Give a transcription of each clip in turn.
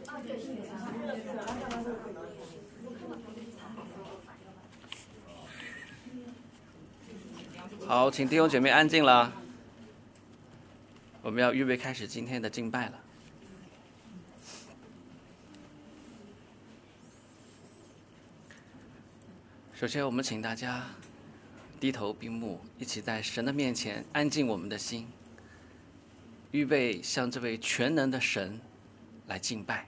好，请弟兄姐妹安静了，我们要预备开始今天的敬拜了。首先，我们请大家低头闭目，一起在神的面前安静我们的心，预备向这位全能的神来敬拜。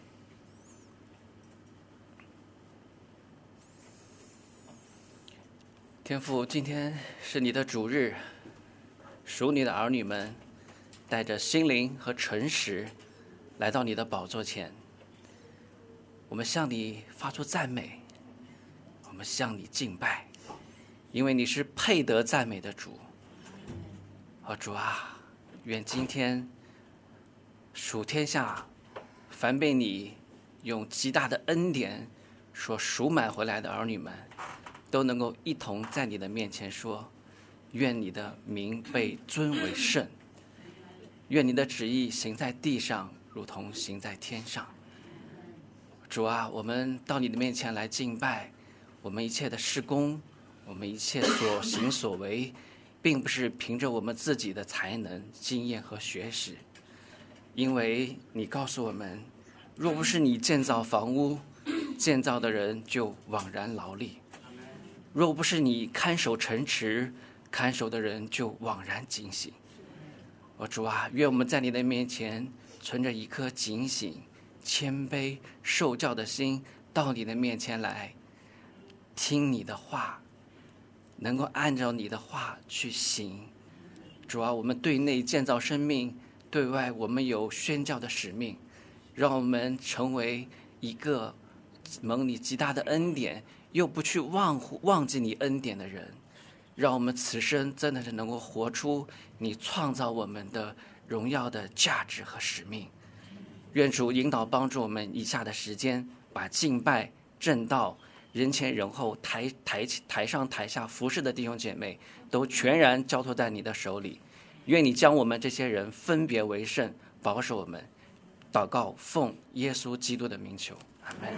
天父，今天是你的主日，属你的儿女们带着心灵和诚实来到你的宝座前，我们向你发出赞美，我们向你敬拜，因为你是配得赞美的主。主啊，愿今天属天下凡被你用极大的恩典所赎买回来的儿女们，都能够一同在你的面前说，愿你的名被尊为圣，愿你的旨意行在地上如同行在天上。主啊，我们到你的面前来敬拜，我们一切的事工，我们一切所行所为，并不是凭着我们自己的才能、经验和学识，因为你告诉我们，若不是你建造房屋，建造的人就枉然劳力；若不是你看守城池，看守的人就枉然警醒。主啊，愿我们在你的面前存着一颗警醒、谦卑、受教的心，到你的面前来听你的话，能够按照你的话去行。主啊，我们对内建造生命，对外我们有宣教的使命，让我们成为一个蒙你极大的恩典又不去忘记你恩典的人，让我们此生真的是能够活出你创造我们的荣耀的价值和使命。愿主引导帮助我们以下的时间，把敬拜、正道、人前人后、台上台下服侍的弟兄姐妹都全然交托在你的手里。愿你将我们这些人分别为圣，保守我们。祷告奉耶稣基督的名求，阿们。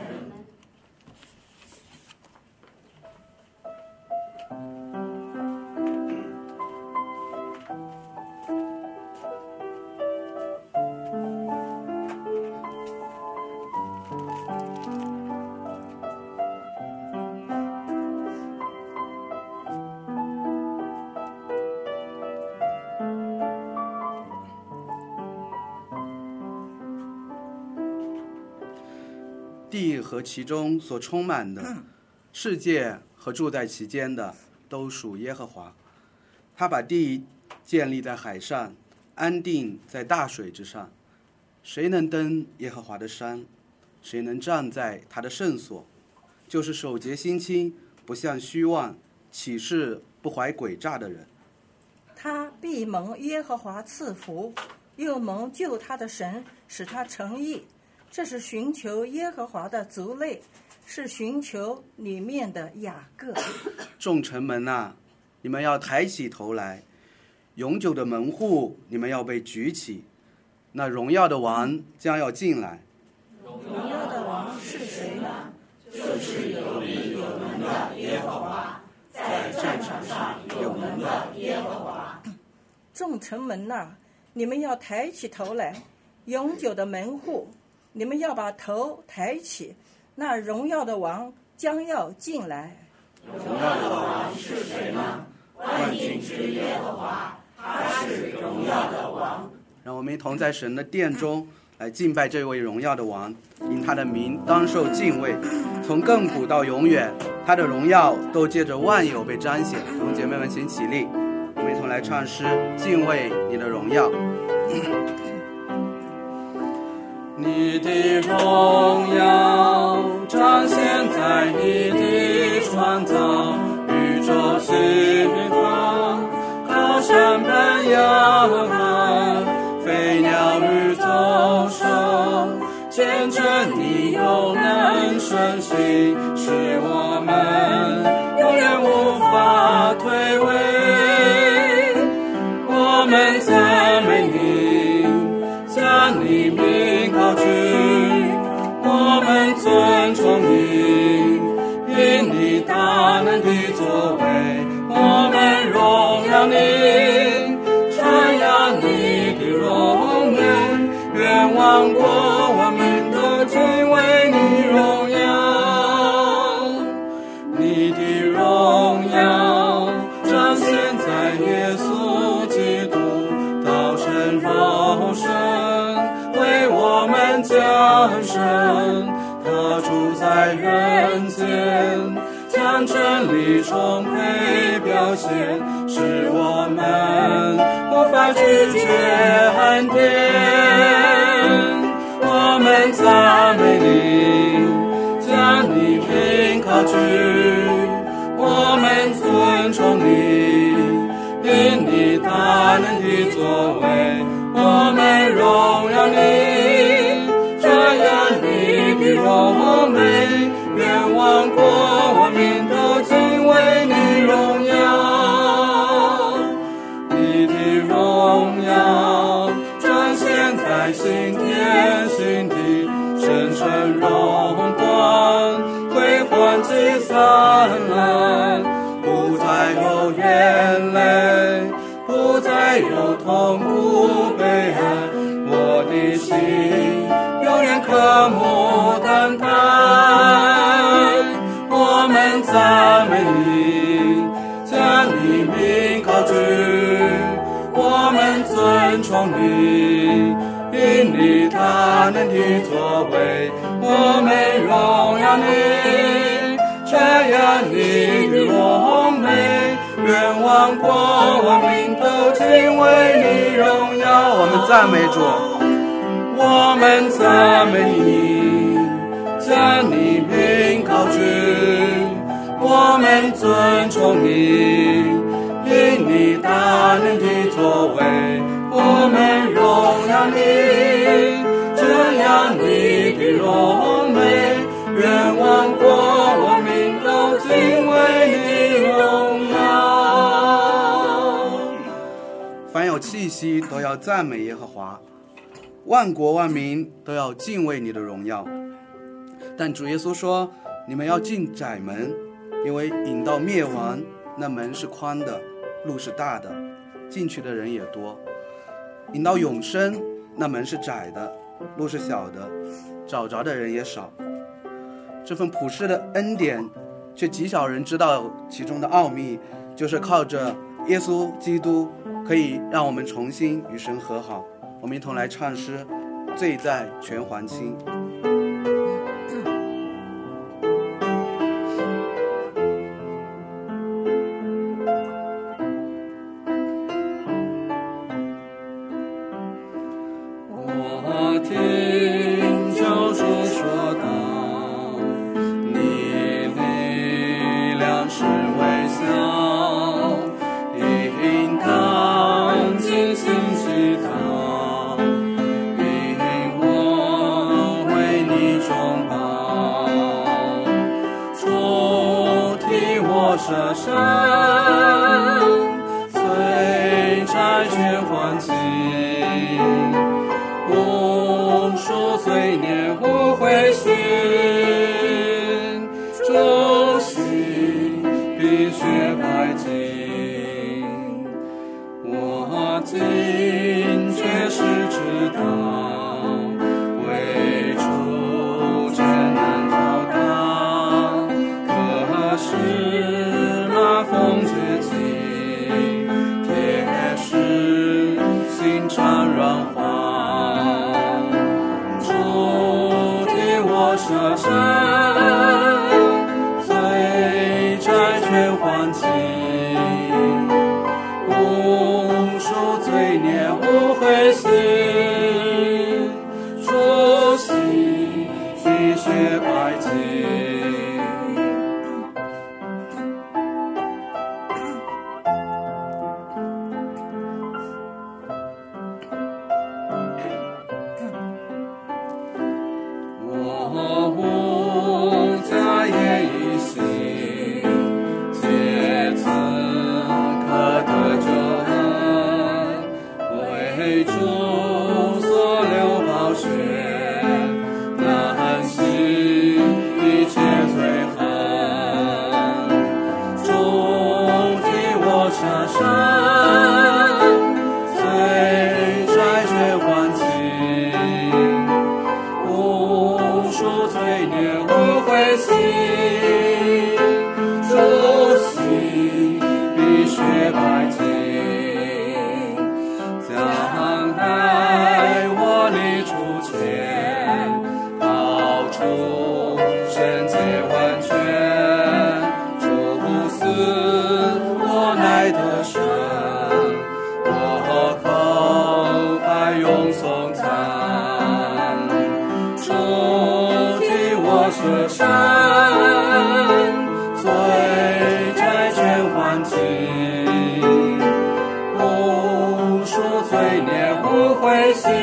地和其中所充满的，世界和住在其间的，都属耶和华。他把地建立在海上，安定在大水之上。谁能登耶和华的山？谁能站在他的圣所？就是手洁心清，不向虚妄起誓，不怀诡诈的人。 他必蒙耶和华赐福，又蒙救他的神使他成义。这是寻求耶和华的族类，是寻求里面的雅各。 众城门啊，你们要抬起头来，永久的门户，你们要被举起。那荣耀的王将要进来。 荣耀的王是谁呢？就是有力有能的耶和华，在战场上有能的耶和华。众城门啊，你们要抬起头来，永久的门户，你们要把头抬起，那荣耀的王将要进来。 荣耀的王是谁呢？万军之耶和华，他是荣耀的王。 让我们一同在神的殿中来敬拜这位荣耀的王，因他的名当受敬畏，从亘古到永远，他的荣耀都借着万有被彰显。弟兄姐妹们，请起立，我们一同来唱诗，敬畏你的荣耀。 你的荣耀彰显在你的创造，宇宙星光高山奔扬，飞鸟与走兽见证你有能神性，使我们永远无法退位。我们赞美你，将你名高举， 你大能的作为，我们荣耀你，传扬你的荣美，愿万国万民都敬畏你荣耀，你的荣耀彰显在耶稣基督道成肉身，为我们降生，他住在人间，将真理充沛表现，使我们无法拒绝恩典。我们赞美你，将你名高举，我们尊重你，因你大能的作为，我们荣耀你，传扬你的荣美，愿万国万民都敬畏你荣耀，你的荣耀彰显在新天新地，深深荣光辉煌极灿烂，不再有眼泪，不再有痛苦悲哀，我的心永远渴慕等待。我们赞美你，将你名高举，我们尊崇你，因你大能的作为，我们荣耀你，传扬你的荣美，愿万国万民都敬畏你荣耀。 我们赞美主， 我们赞美你，将你名高举，我们尊崇你，因你大能的作为，我们荣耀你，传扬你的荣美，愿万国万民都敬畏你荣耀。 凡有气息都要赞美耶和华，万国万民都要敬畏你的荣耀。但主耶稣说，你们要进窄门，因为引到灭亡，那门是宽的，路是大的，进去的人也多；引到永生，那门是窄的，路是小的，找着的人也少。这份普世的恩典，却极少人知道其中的奥秘，就是靠着耶稣基督，可以让我们重新与神和好。我们一同来唱诗，罪在全还清。 我听救主说道，你力量是微小，应当尽心祈祷，因我为你中保，主替我舍身，罪债全还清，无数罪孽无悔心，忠心必须白净。我今确实知道，为主艰难浩荡，可是那风绝境，铁石心肠软化。舍身，罪债全还清，无数罪孽无悔心，初心必须白净。无家也一心，皆自我乃得胜，我口还用颂赞，主替我舍身，罪债全还清，无数罪孽不悔心，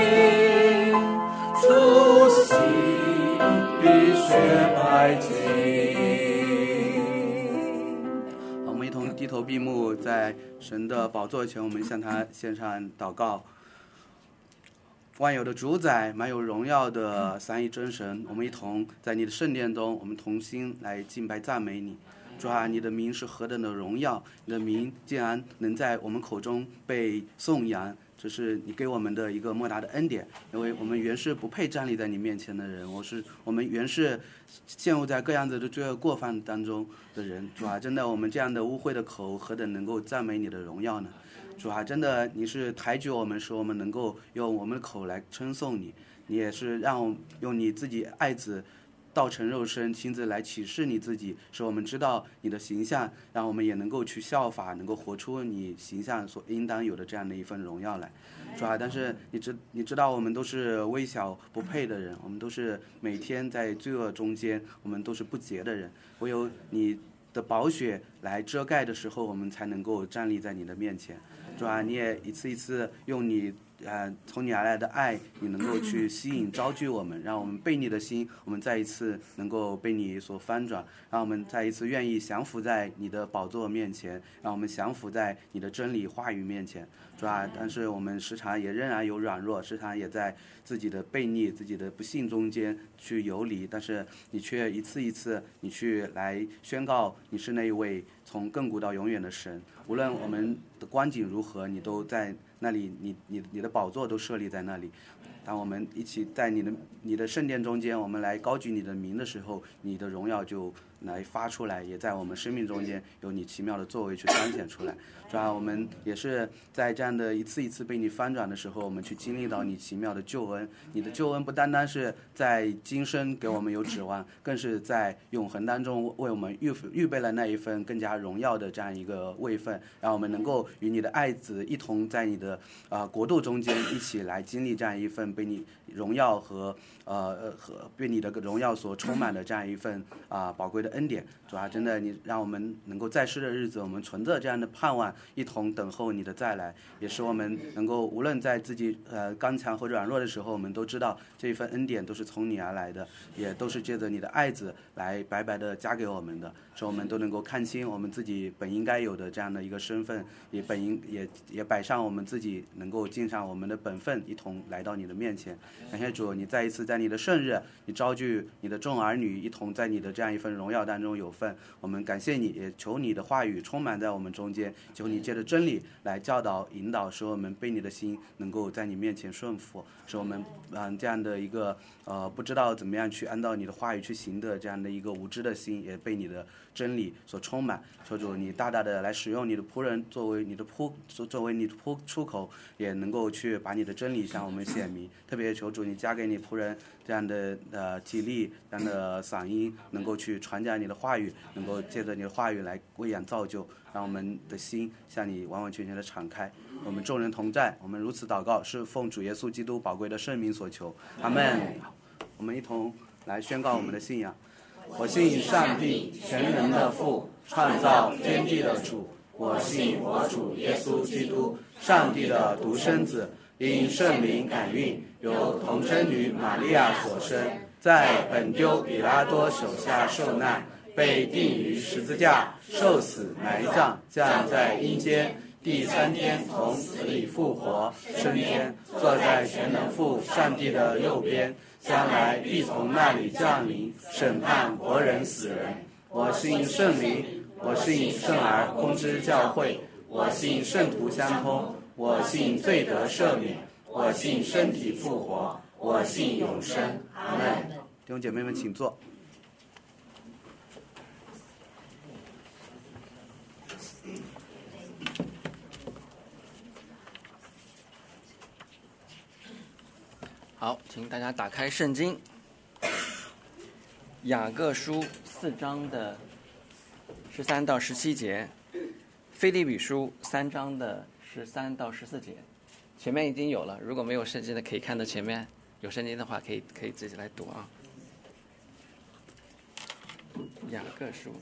除洗比雪白净。 我们一同低头闭目，在神的宝座前，我们向他献上祷告。万有的主宰，满有荣耀的三一真神，我们一同在你的圣殿中，我们同心来敬拜赞美你。主啊，你的名是何等的荣耀，你的名竟然能在我们口中被颂扬，这是你给我们的一个莫大的恩典。因为我们原是不配站立在你面前的人，我们原是陷入在各样子的罪恶过犯当中的人。主啊，真的，我们这样的污秽的口，何等能够赞美你的荣耀呢？主啊，真的，你是抬举我们，使我们能够用我们的口来称颂你。你也是让用你自己爱子道成肉身，亲自来启示你自己，使我们知道你的形象，让我们也能够去效法，能够活出你形象所应当有的这样的一份荣耀来。主啊，但是你知道我们都是微小不配的人，我们都是每天在罪恶中间，我们都是不洁的人，唯有你的宝血来遮盖的时候，我们才能够站立在你的面前。主啊，你也一次一次用你从你而来的爱，你能够去吸引招聚我们，让我们被你的心，我们再一次能够被你所翻转，让我们再一次愿意降服在你的宝座面前，让我们降服在你的真理话语面前。主啊，但是我们时常也仍然有软弱，时常也在自己的悖逆、自己的不幸中间去游离，但是你却一次一次，你去来宣告你是那一位从亘古到永远的神。无论我们的光景如何，你都在那里，你的宝座都设立在那里。当我们一起在你的圣殿中间，我们来高举你的名的时候，你的荣耀就来发出来，也在我们生命中间有你奇妙的作为去彰显出来。主啊，我们也是在这样的一次一次被你翻转的时候，我们去经历到你奇妙的救恩。你的救恩不单单是在今生给我们有指望，更是在永恒当中为我们预备了那一份更加荣耀的这样一个位分，让我们能够与你的爱子一同在你的国度中间一起来经历这样一份被你荣耀和被你的荣耀所充满的这样一份宝贵的恩典。主啊，真的，你让我们能够在世的日子，我们存着这样的盼望，一同等候你的再来，也使我们能够无论在自己刚强和软弱的时候，我们都知道这一份恩典都是从你而来的，也都是借着你的爱子来白白的加给我们的，使我们都能够看清我们自己本应该有的这样的一个身份，也摆上我们自己能够尽上我们的本分，一同来到你的面前。感谢主，你再一次在你的圣日，你召聚你的众儿女一同在你的这样一份荣耀当中有份。我们感谢你，也求你的话语充满在我们中间，求你借着真理来教导引导，使我们被你的心能够在你面前顺服，使我们这样的一个不知道怎么样去按照你的话语去行的这样的一个无知的心，也被你的真理所充满。求主你大大的来使用你的仆人作为你的出口，也能够去把你的真理向我们显明。特别求主你加给你仆人这样的体力，这样的嗓音，能够去传讲你的话语，能够借着你的话语来喂养造就，让我们的心向你完完全全的敞开。我们众人同在，我们如此祷告，是奉主耶稣基督宝贵的圣名所求，阿们。我们一同来宣告我们的信仰。我信上帝全能的父，创造天地的主。我信我主耶稣基督，上帝的独生子，因圣灵感孕，由童贞女玛利亚所生，在本丢比拉多手下受难，被钉于十字架，受死埋葬，降在阴间，第3天从死里复活，升天，坐在全能父上帝的右边，将来必从那里降临，审判活人死人。我信圣灵，我信圣而公之教会，我信圣徒相通，我信罪得赦免，我信身体复活，我信永生。阿们。弟兄姐妹们，请坐。 好，请大家打开圣经，雅各书4章的 13到17节，腓立比书3章的13到14节，前面已经有了，如果没有圣经的可以看到前面，有圣经的话可以自己来读啊。雅各书。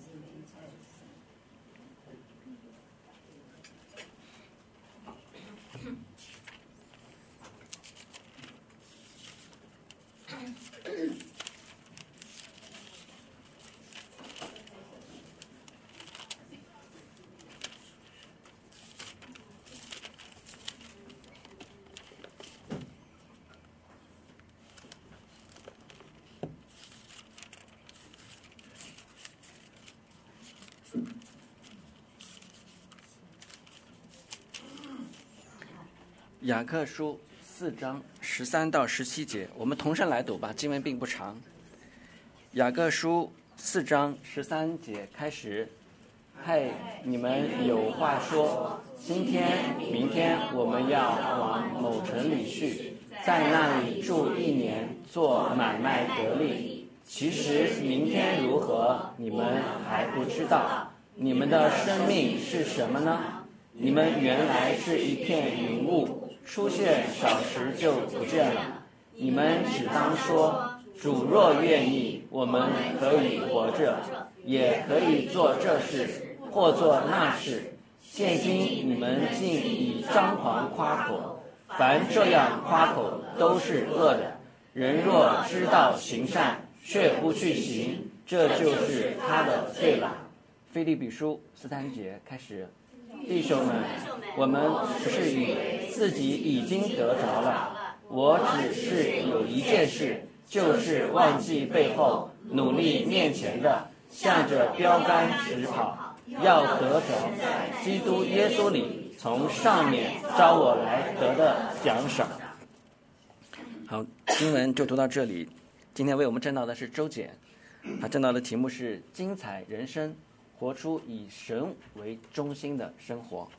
雅各书4章13到17节，我们同声来读吧，经文并不长。雅各书4章13节开始，嘿，你们有话说，今天、明天我们要往某城里去，在那里住1年，做买卖得利。其实明天如何，你们还不知道。你们的生命是什么呢？你们原来是一片云雾，出现少时就不见了。你们只当说，主若愿意，我们可以活着，也可以做这事或做那事。现今你们竟以张狂夸口，凡这样夸口都是恶的。人若知道行善，却不去行，这就是他的罪了。腓立比书13节开始，弟兄们，我们不是以为自己已经得着了，我只是有一件事，就是忘记背后，努力面前的，向着标杆直跑，要得着基督耶稣里从上面招我来得的奖赏。好，经文就读到这里。今天为我们正道的是周简，他正道的题目是精彩人生，活出以神为中心的生活。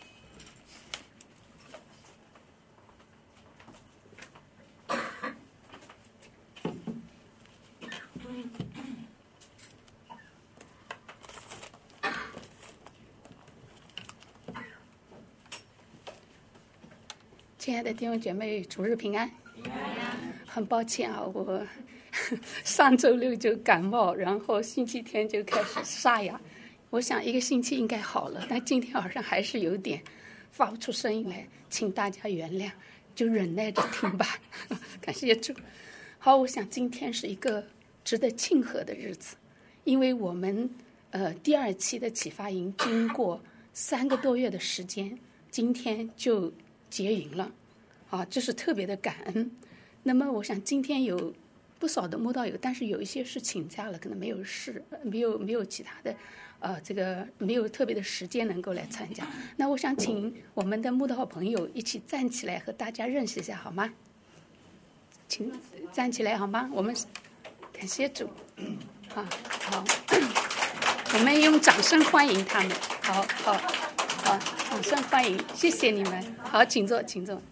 亲爱的弟兄姐妹，主日平安。很抱歉啊，我上周六就感冒，然后星期天就开始沙哑。我想1个星期应该好了，但今天好像还是有点发不出声音来，请大家原谅，就忍耐着听吧。感谢主。好，我想今天是一个值得庆贺的日子，因为我们第2期的启发营经过3个多月的时间，今天就结营了，啊，这是特别的感恩。那么我想今天有不少的慕道友，但是有一些是请假了，可能没有事，没有其他的这个没有特别的时间能够来参加。那我想请我们的慕道朋友一起站起来和大家认识一下好吗？请站起来好吗？我们感谢主。好，我们用掌声欢迎他们。好，掌声欢迎，谢谢你们。好，请坐。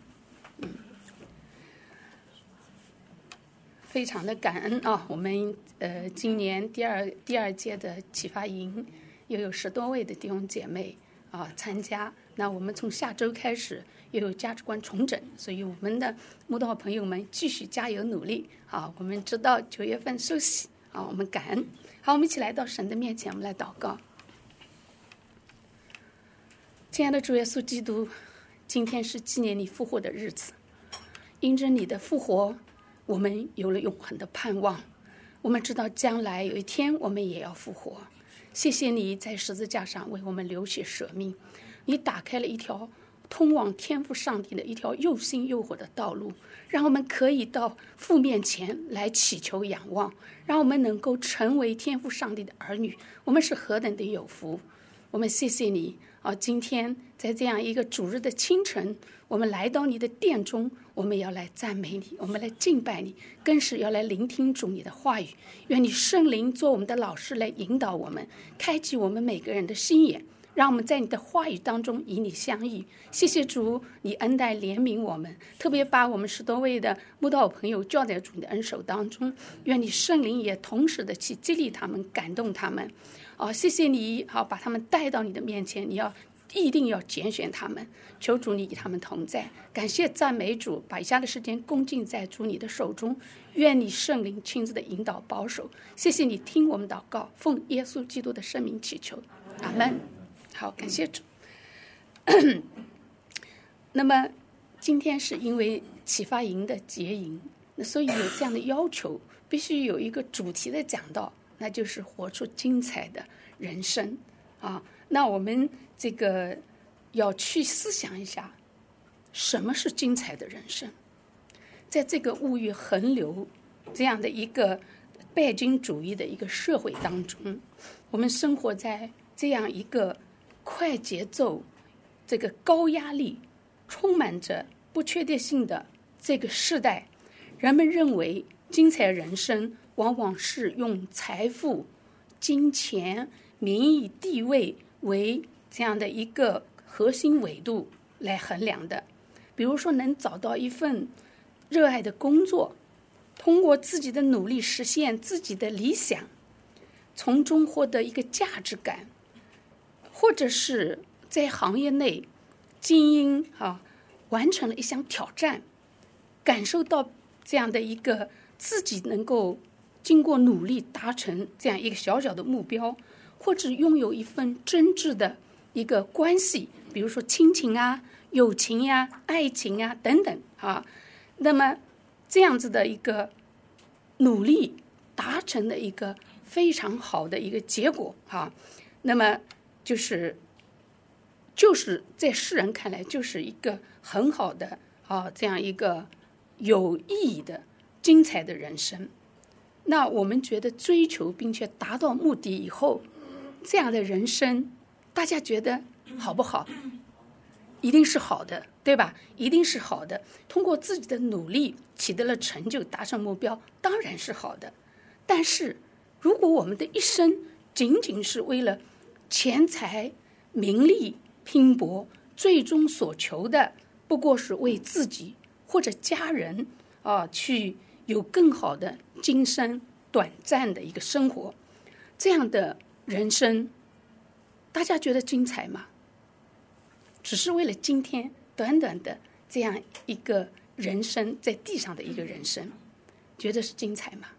非常的感恩啊！我们今年第二届的启发营又有10多位的弟兄姐妹啊参加。那我们从下周开始又有价值观重整，所以我们的慕道朋友们继续加油努力啊！我们知道9月份受洗啊，我们感恩。好，我们一起来到神的面前，我们来祷告。亲爱的主耶稣基督，今天是纪念你复活的日子，因着你的复活，我们有了永恒的盼望。我们知道将来有一天我们也要复活。谢谢你在十字架上为我们流血舍命，你打开了一条通往天父上帝的一条又新又活的道路，让我们可以到父面前来祈求仰望，让我们能够成为天父上帝的儿女。我们是何等的有福！我们谢谢你啊！今天在这样一个主日的清晨，我们来到你的殿中，我们要来赞美你，我们来敬拜你，更是要来聆听主你的话语。愿你圣灵做我们的老师来引导我们，开启我们每个人的心眼，让我们在你的话语当中与你相遇。谢谢主，你恩待怜悯我们，特别把我们10多位的慕道朋友交在主你的恩手当中。愿你圣灵也同时的去激励他们，感动他们。 谢谢你把他们带到你的面前，你一定要拣选他们，求主你与他们同在。感谢赞美主，把以下的时间恭敬在主你的手中，愿你圣灵亲自的引导保守。谢谢你听我们祷告，奉耶稣基督的圣名祈求，阿们。好，感谢主。那么今天是因为启发营的结营，所以有这样的要求，必须有一个主题的讲道，那就是活出精彩的人生那我们这个要去思想一下，什么是精彩的人生？在这个物欲横流这样的一个拜金主义的一个社会当中，我们生活在这样一个快节奏、这个高压力、充满着不确定性的这个时代，人们认为精彩人生往往是用财富、金钱、名义、地位为这样的一个核心纬度来衡量的。比如说能找到一份热爱的工作，通过自己的努力实现自己的理想，从中获得一个价值感，或者是在行业内精英完成了一项挑战，感受到这样的一个自己能够经过努力达成这样一个小小的目标，或者拥有一份真挚的一个关系，比如说亲情友情爱情等等那么这样子的一个努力达成的一个非常好的一个结果那么就是在世人看来就是一个很好的这样一个有意义的精彩的人生。那我们觉得追求并且达到目的以后，这样的人生大家觉得好不好？一定是好的，对吧？一定是好的。通过自己的努力取得了成就，达成目标，当然是好的。但是如果我们的一生仅仅是为了钱财名利拼搏，最终所求的不过是为自己或者家人去有更好的今生短暂的一个生活，这样的人生大家觉得精彩吗？只是为了今天短短的这样一个人生，在地上的一个人生，觉得是精彩吗？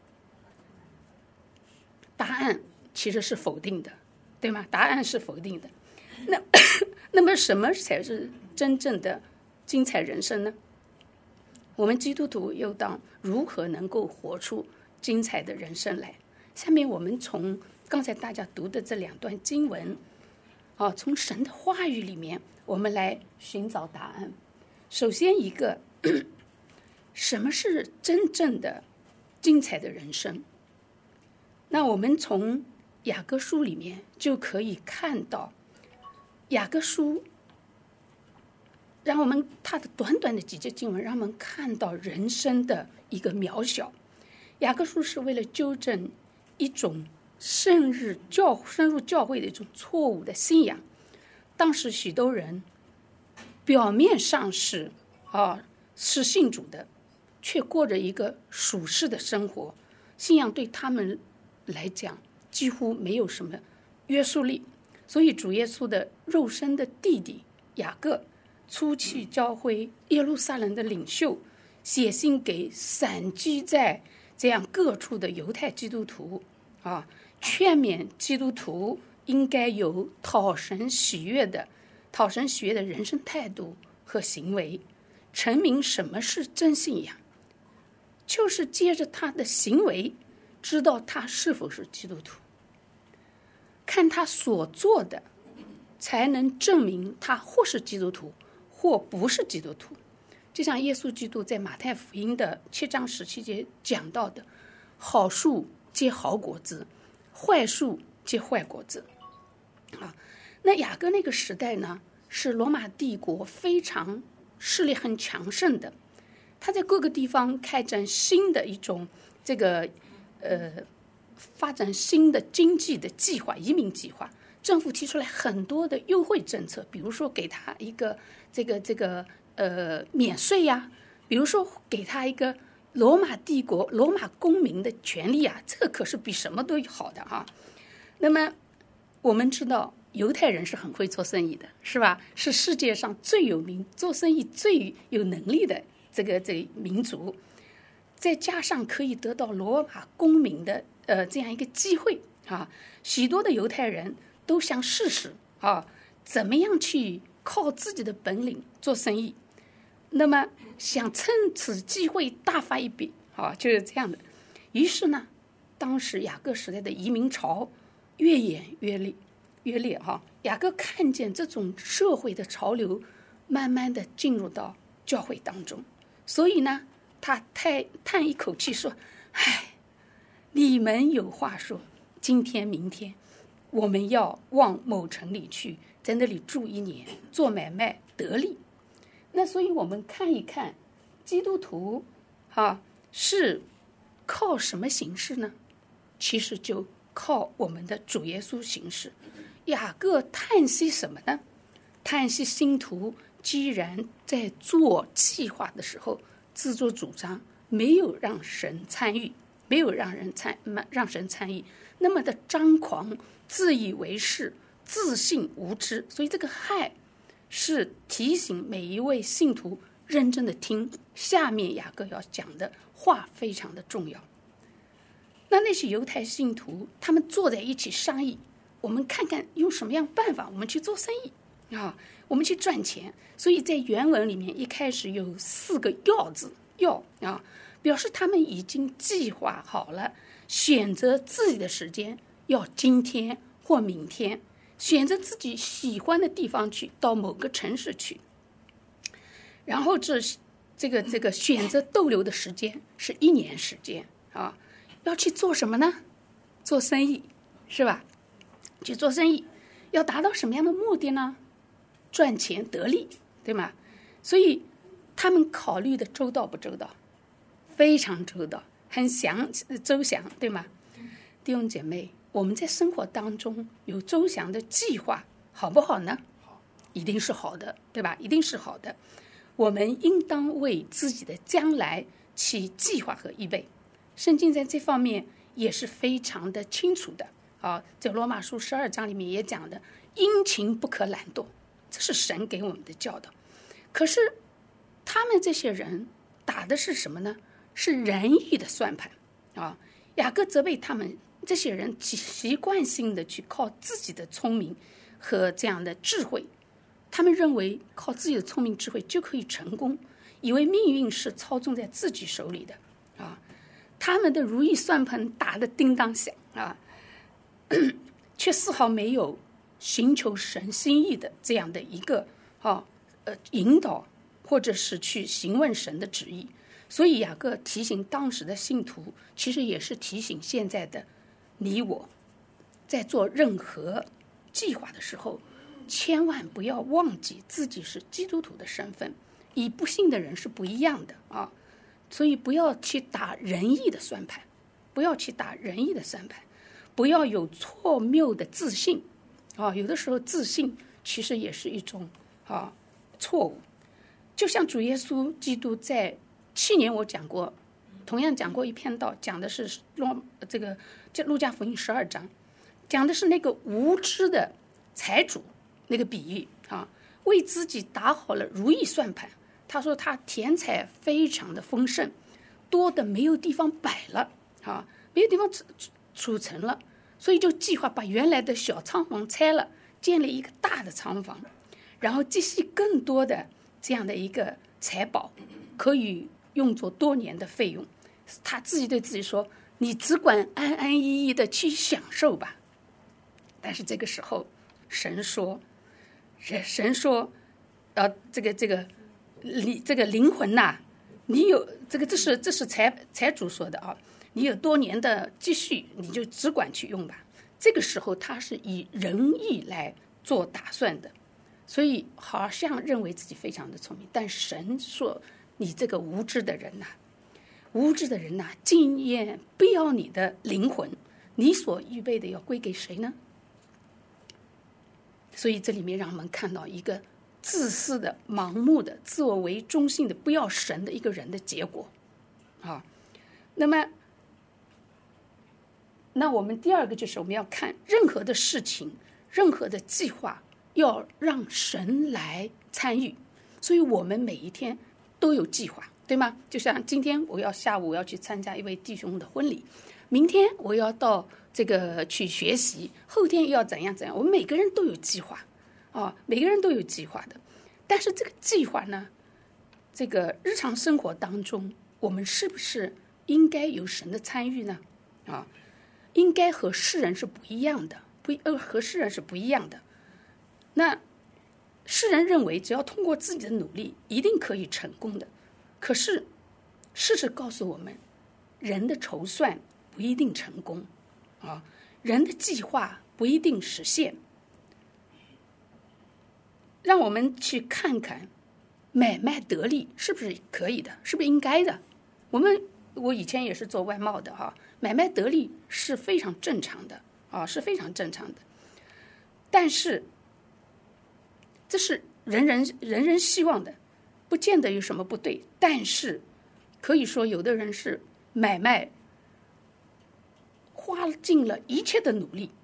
答案其实是否定的，对吗？答案是否定的。那么什么才是真正的精彩人生呢？我们基督徒又当如何能够活出精彩的人生来？下面我们从刚才大家读的这两段经文从神的话语里面我们来寻找答案。首先一个，什么是真正的精彩的人生？那我们从雅各书里面就可以看到，雅各书让我们他的短短的几节经文让我们看到人生的一个渺小。雅各书是为了纠正一种深入教会的一种错误的信仰。当时许多人表面上是信主的，却过着一个属世的生活，信仰对他们来讲几乎没有什么约束力。所以主耶稣的肉身的弟弟雅各出去教会耶路撒冷的领袖，写信给散居在这样各处的犹太基督徒劝勉基督徒应该有讨神喜悦的人生态度和行为。陈明什么是真信仰，就是借着他的行为知道他是否是基督徒，看他所做的才能证明他或是基督徒或不是基督徒。就像耶稣基督在马太福音的7章17节讲到的，好树结好果子，坏树结坏果子那雅各那个时代呢，是罗马帝国非常势力很强盛的，他在各个地方开展新的一种这个发展新的经济的计划，移民计划。政府提出来很多的优惠政策，比如说给他一个这个免税比如说给他一个罗马帝国罗马公民的权利这个可是比什么都好的那么我们知道犹太人是很会做生意的，是吧？是世界上最有名、做生意最有能力的这个民族，再加上可以得到罗马公民的这样一个机会啊，许多的犹太人都想试试啊，怎么样去靠自己的本领做生意，那么想趁此机会大发一笔啊，就是这样的。于是呢，当时雅各时代的移民潮越演越烈哈。雅各看见这种社会的潮流慢慢的进入到教会当中，所以呢，他叹一口气说：“唉，你们有话说，今天明天我们要往某城里去，在那里住1年，做买卖得利。”那所以我们看一看基督徒是靠什么形式呢？其实就靠我们的主耶稣形式。雅各叹息什么呢？叹息信徒既然在做计划的时候自作主张，没有让神参与，没有让神参与，那么的张狂、自以为是、自信无知。所以这个害是提醒每一位信徒认真的听下面雅各要讲的话，非常的重要。那些犹太信徒他们坐在一起商议，我们看看用什么样办法我们去做生意啊，我们去赚钱。所以在原文里面一开始有4个要字，要啊，表示他们已经计划好了，选择自己的时间，要今天或明天，选择自己喜欢的地方去，到某个城市去。然后这个选择逗留的时间是1年时间啊，要去做什么呢？做生意，是吧？去做生意，要达到什么样的目的呢？赚钱得利，对吗？所以他们考虑的周到不周到？非常周到，很周详，对吗？弟兄姐妹，我们在生活当中有周详的计划，好不好呢？一定是好的，对吧？一定是好的。我们应当为自己的将来去计划和预备。圣经在这方面也是非常的清楚的啊，在罗马书12章里面也讲的，殷勤不可懒惰，这是神给我们的教导。可是他们这些人打的是什么呢？是人意的算盘啊。雅各责备他们这些人习惯性的去靠自己的聪明和这样的智慧，他们认为靠自己的聪明智慧就可以成功，以为命运是操纵在自己手里的啊。他们的如意算盘打得叮当响啊，却丝毫没有寻求神心意的这样的一个引导，或者是去询问神的旨意。所以雅各提醒当时的信徒，其实也是提醒现在的你我，在做任何计划的时候，千万不要忘记自己是基督徒的身份，与不信的人是不一样的啊。所以不要去打人意的算盘，不要去打人意的算盘，不要有错谬的自信啊。有的时候自信其实也是一种错误。就像主耶稣基督在去年我讲过，同样讲过一篇道，讲的是路加福音12章，讲的是那个无知的财主那个比喻啊，为自己打好了如意算盘。他说他田财非常的丰盛，多的没有地方摆了啊，没有地方储存了，所以就计划把原来的小仓房拆了，建立一个大的仓房，然后积蓄更多的这样的一个财宝，可以用作多年的费用。他自己对自己说：“你只管安安逸逸的去享受吧。”但是这个时候，神说，你这个灵魂呐，你有这是财主说的啊，你有多年的积蓄，你就只管去用吧。这个时候他是以仁义来做打算的，所以好像认为自己非常的聪明，但神说你这个无知的人呐，竟然不要你的灵魂，你所预备的要归给谁呢？所以这里面让我们看到一个自私的、盲目的、自我为中心的、不要神的一个人的结果啊。那我们第二个就是我们要看任何的事情， 任何的计划要让神来参与，所以我们每一天都有计划，对吗？就像今天下午我要去参加一位弟兄的婚礼，明天我要到这个去学习，后天又要怎样怎样，我们每个人都有计划每个人都有计划的。但是这个计划呢，这个日常生活当中，我们是不是应该有神的参与呢？应该和世人是不一样的，和世人是不一样的。那世人认为只要通过自己的努力一定可以成功的，可是事实告诉我们，人的筹算不一定成功人的计划不一定实现。让我们去看看买卖得利是不是可以的，是不是应该的。我以前也是做外贸的买卖得利是非常正常的是非常正常的。但是这是人人希望的，不见得有什么不对。但是可以说有的人是买卖花尽了一切的努力，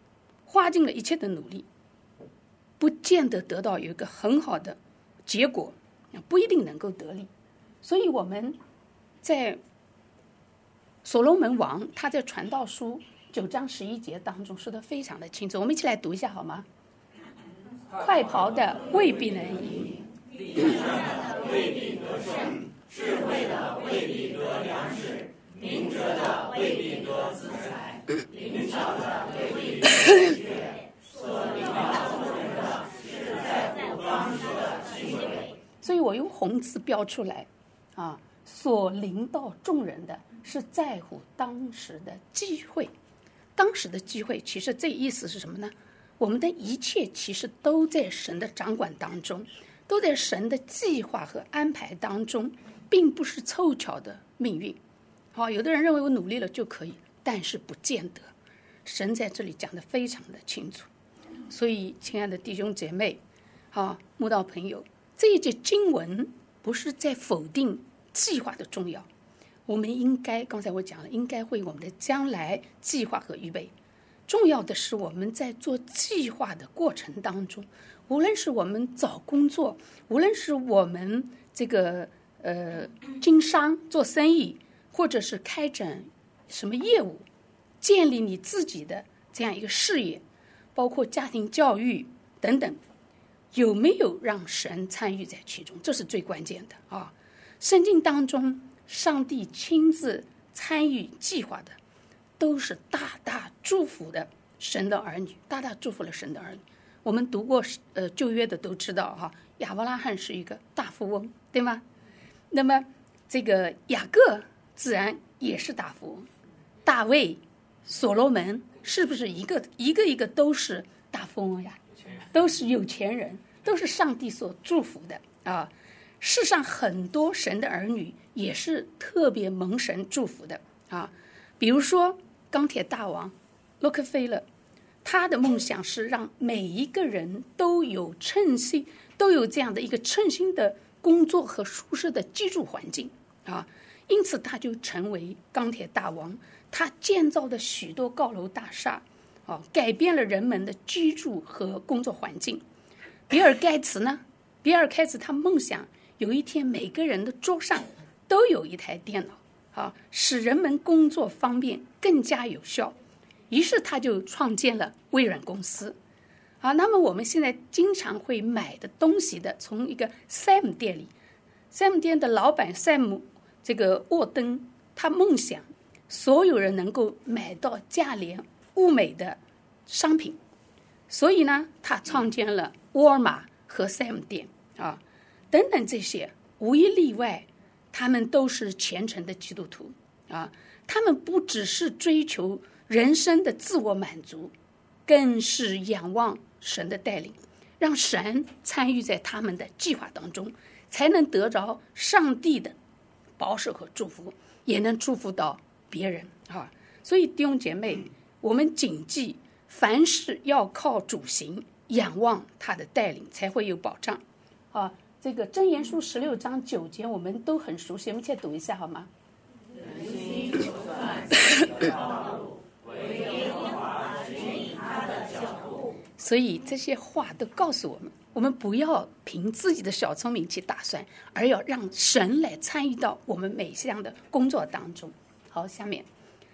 不见得得到有一个很好的结果，不一定能够得利。所以我们在所罗门王他在传道书9章11节当中说得非常的清楚，我们一起来读一下好吗？快跑的未必能赢， 力量的未必得胜，智慧的未必得粮食，明哲的未必得资财，灵巧的未必得喜悦，所领导众人的是在乎当时的机会。 所以我用红字标出来所领导众人的是在乎当时的机会。当时的机会其实这意思是什么呢？我们的一切其实都在神的掌管当中，都在神的计划和安排当中，并不是凑巧的命运。有的人认为我努力了就可以，但是不见得。神在这里讲得非常的清楚。所以亲爱的弟兄姐妹慕道朋友，这一节经文不是在否定计划的重要，我们应该刚才我讲了，应该为我们的将来计划和预备。重要的是我们在做计划的过程当中，无论是我们找工作，无论是我们这个经商做生意，或者是开展什么业务，建立你自己的这样一个事业，包括家庭教育等等，有没有让神参与在其中，这是最关键的圣经当中上帝亲自参与计划的，都是大大祝福的神的儿女，大大祝福了神的儿女。我们读过旧约的都知道亚伯拉罕是一个大富翁，对吗？那么这个雅各自然也是大富翁，大卫、所罗门是不是一个一个都是大富翁呀？都是有钱人，都是上帝所祝福的世上很多神的儿女也是特别蒙神祝福的比如说钢铁大王洛克菲勒，他的梦想是让每一个人都有这样的一个称心的工作和舒适的居住环境因此他就成为钢铁大王。他建造的许多高楼大厦改变了人们的居住和工作环境。比尔盖茨他梦想有一天每个人的桌上都有一台电脑使人们工作方便更加有效。于是他就创建了微软公司那么我们现在经常会买的东西的，从一个 Sam 店里，Sam 店的老板 Sam 这个沃登，他梦想所有人能够买到价廉物美的商品，所以呢他创建了沃尔玛和 Sam 店等等，这些无一例外他们都是虔诚的基督徒他们不只是追求人生的自我满足，更是仰望神的带领，让神参与在他们的计划当中，才能得着上帝的保守和祝福，也能祝福到别人所以弟兄姐妹，我们谨记凡事要靠主行，仰望他的带领，才会有保障这个箴言书16章9节我们都很熟悉，我们一起读一下好吗？ 人心求算自己的道路，唯耶和华指引他的脚步。 所以这些话都告诉我们，我们不要凭自己的小聪明去打算，而要让神来参与到我们每项的工作当中。好，下面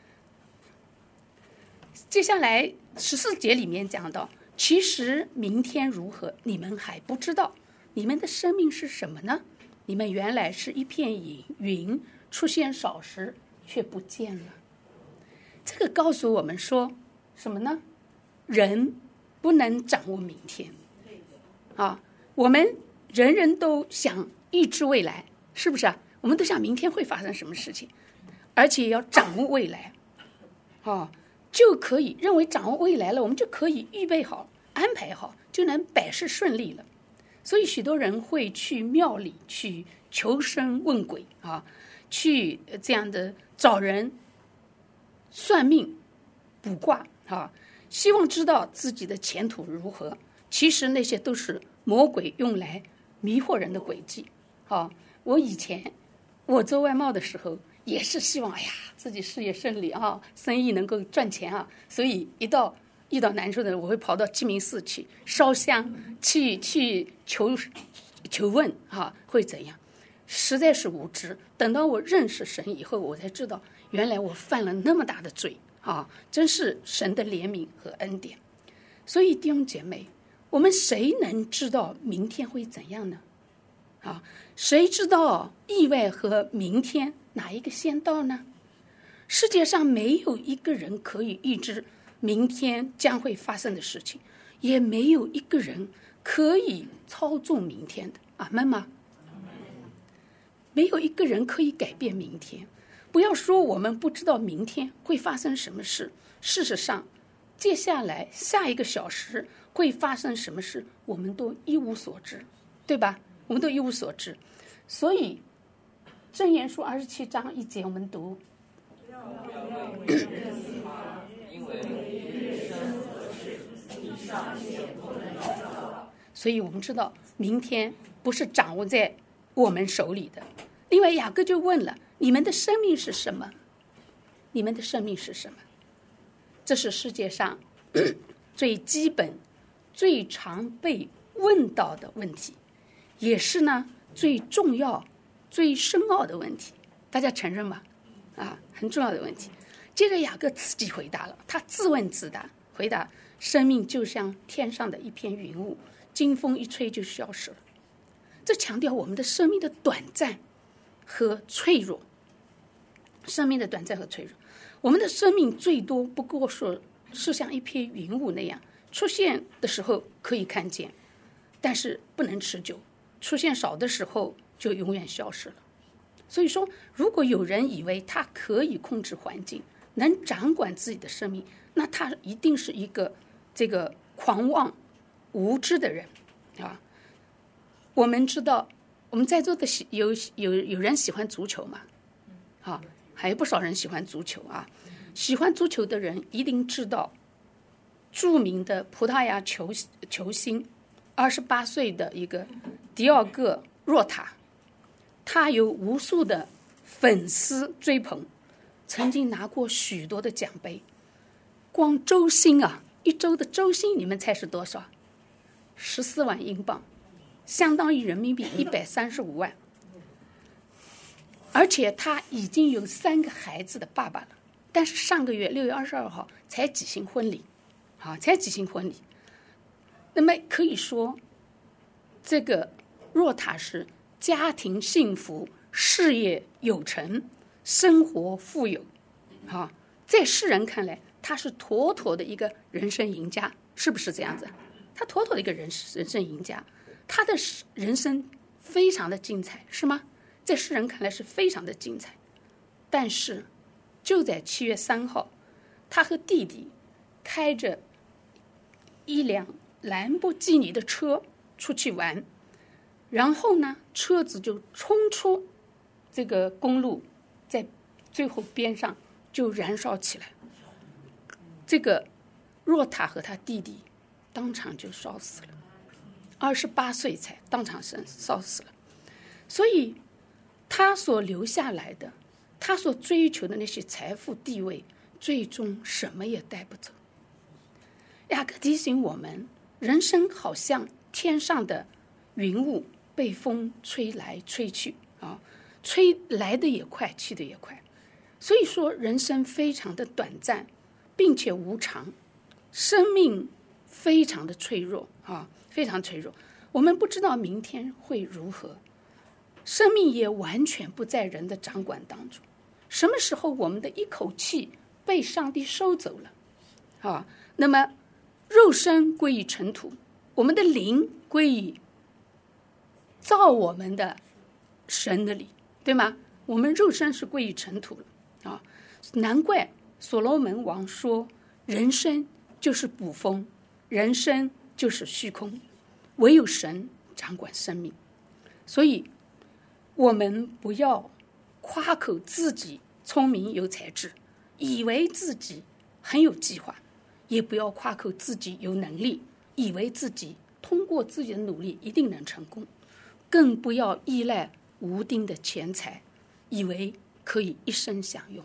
接下来14节里面讲到，其实明天如何，你们还不知道。你们的生命是什么呢？你们原来是一片云，出现少时却不见了。这个告诉我们说什么呢？人不能掌握明天啊！我们人人都想预知未来，是不是啊？我们都想明天会发生什么事情，而且要掌握未来啊，就可以认为掌握未来了，我们就可以预备好、安排好，就能百事顺利了。所以许多人会去庙里去求神问鬼啊，去这样的找人算命、卜卦啊，希望知道自己的前途如何。其实那些都是魔鬼用来迷惑人的诡计啊。我以前做外贸的时候，也是希望自己事业顺利啊，生意能够赚钱啊，所以遇到难处的，我会跑到鸡鸣寺去烧香，去求问啊，会怎样？实在是无知。等到我认识神以后，我才知道原来我犯了那么大的罪啊！真是神的怜悯和恩典。所以弟兄姐妹，我们谁能知道明天会怎样呢？啊，谁知道意外和明天哪一个先到呢？世界上没有一个人可以预知明天将会发生的事情，也没有一个人可以操纵明天的。阿们吗？没有一个人可以改变明天。不要说我们不知道明天会发生什么事，事实上接下来下一个小时会发生什么事，我们都一无所知，对吧？我们都一无所知。所以箴言书27章1节我们读，所以我们知道明天不是掌握在我们手里的。另外雅各就问了，你们的生命是什么？你们的生命是什么？这是世界上最基本最常被问到的问题，也是呢最重要最深奥的问题。大家承认吗？很重要的问题。接着雅各自己回答了，他自问自答，回答生命就像天上的一片云雾，经风一吹就消失了。这强调我们的生命的短暂和脆弱。生命的短暂和脆弱，我们的生命最多不过说是像一片云雾那样，出现的时候可以看见，但是不能持久，出现少的时候就永远消失了。所以说，如果有人以为他可以控制环境，能掌管自己的生命，那他一定是一个这个狂妄无知的人啊。我们知道，我们在座的有人喜欢足球嘛？还有不少人喜欢足球啊。喜欢足球的人一定知道，著名的葡萄牙球星28岁的一个迪奥戈若塔，他有无数的粉丝追捧，曾经拿过许多的奖杯。光周薪一周的周薪，你们猜是多少？14万英镑，相当于人民币135万。而且他已经有3个孩子的爸爸了，但是上个月6月22号才举行婚礼，那么可以说，这个若塔是家庭幸福，事业有成，生活富有，在世人看来，他是妥妥的一个人生赢家，是不是这样子？他妥妥的一个人生赢家，他的人生非常的精彩，是吗？在世人看来是非常的精彩。但是就在7月3号，他和弟弟开着一辆兰博基尼的车出去玩，然后呢，车子就冲出这个公路，在最后边上就燃烧起来。这个若塔和他弟弟当场就烧死了，28岁才当场烧死了。所以他所留下来的，他所追求的那些财富地位，最终什么也带不走。雅各提醒我们， 人生好像天上的云雾被风吹来吹去啊，吹来的也快，去的也快。所以说人生非常的短暂，并且无常，生命非常的脆弱啊，非常脆弱。我们不知道明天会如何，生命也完全不在人的掌管当中。什么时候我们的一口气被上帝收走了啊？那么肉身归于尘土，我们的灵归于造我们的神那里，对吗？我们肉身是归于尘土了啊！难怪所罗门王说，人生就是捕风，人生就是虚空，唯有神掌管生命。所以我们不要夸口自己聪明有才智，以为自己很有计划，也不要夸口自己有能力，以为自己通过自己的努力一定能成功，更不要依赖无定的钱财，以为可以一生享用。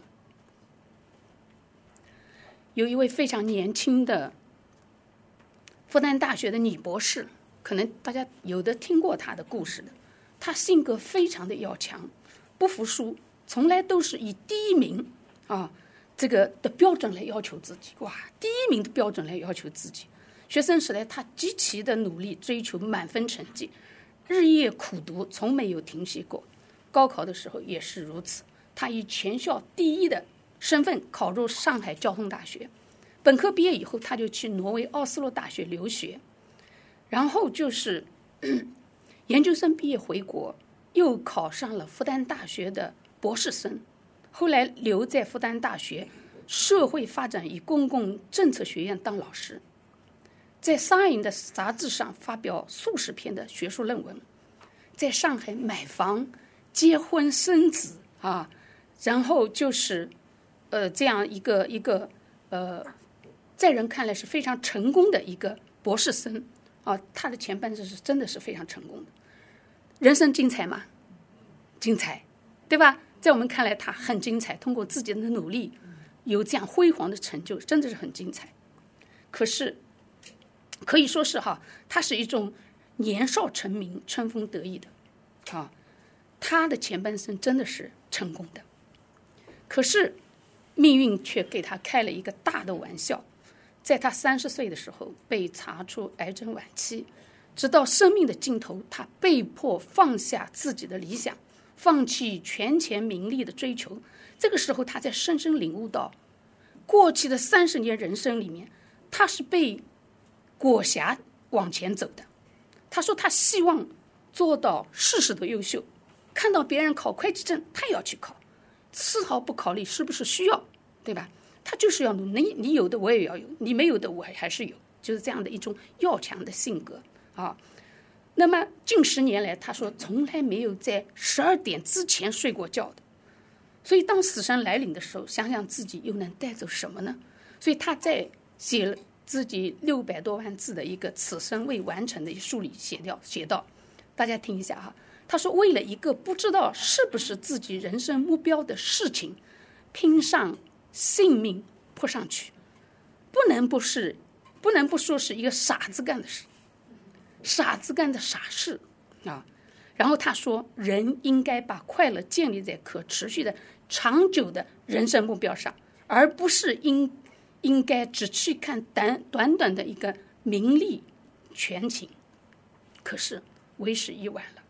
有一位非常年轻的复旦大学的女博士，可能大家有的听过她的故事的。她性格非常的要强，不服输，从来都是以第一名啊这个的标准来要求自己。哇，第一名的标准来要求自己。学生时代她极其的努力，追求满分成绩，日夜苦读，从没有停息过。高考的时候也是如此，她以全校第一的身份考入上海交通大学。本科毕业以后，她就去挪威奥斯陆大学留学，然后就是研究生毕业回国，又考上了复旦大学的博士生，后来留在复旦大学社会发展与公共政策学院当老师，在 Science 的杂志上发表数十篇的学术论文，在上海买房、结婚、生子啊，然后就是这样一个在人看来是非常成功的一个博士生啊，他的前半生是真的是非常成功的。人生精彩吗？精彩，对吧？在我们看来他很精彩，通过自己的努力有这样辉煌的成就，真的是很精彩。可是可以说是他是一种年少成名、春风得意的啊，他的前半生真的是成功的。可是命运却给他开了一个大的玩笑，在他30岁的时候被查出癌症晚期，直到生命的尽头，他被迫放下自己的理想，放弃权钱名利的追求。这个时候他才深深领悟到，过去的30年人生里面，他是被裹挟往前走的。他说他希望做到事事都优秀，看到别人考会计证他也要去考，丝毫不考虑是不是需要，对吧？他就是要努力，你有的我也要有，你没有的我还是有，就是这样的一种要强的性格啊。那么近10年来，他说从来没有在12点之前睡过觉的。所以当死神来临的时候，想想自己又能带走什么呢？所以他在写了自己600多万字的一个此生未完成的书里写到，大家听一下哈。他说，为了一个不知道是不是自己人生目标的事情，拼上性命扑上去，不能不说是一个傻子干的事，傻子干的傻事啊。然后他说，人应该把快乐建立在可持续的、长久的人生目标上，而不是应该只去看短短的一个名利权情。可是为时已晚了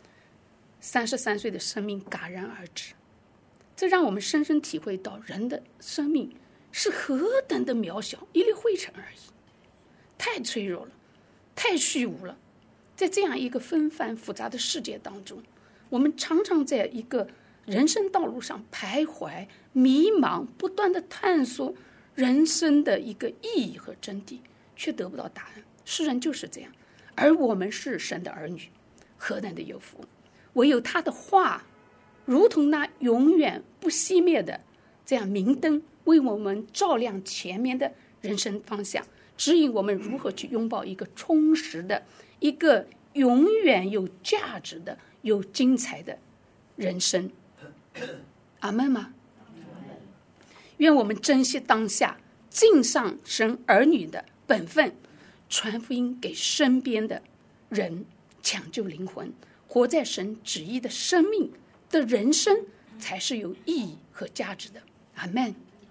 ，33岁的生命戛然而止。这让我们深深体会到人的生命是何等的渺小，一粒灰尘而已，太脆弱了，太虚无了。在这样一个纷繁复杂的世界当中，我们常常在一个人生道路上徘徊、迷茫，不断的探索人生的一个意义和真谛，却得不到答案。世人就是这样，而我们是神的儿女，何等的有福！唯有他的话如同那永远不熄灭的这样明灯，为我们照亮前面的人生方向，指引我们如何去拥抱一个充实的、一个永远有价值的、有精彩的人生。阿们吗？愿我们珍惜当下，尽上神儿女的本分， 传福音给身边的人，抢救灵魂，活在神旨意的生命的人生才是有意义和价值的。阿们。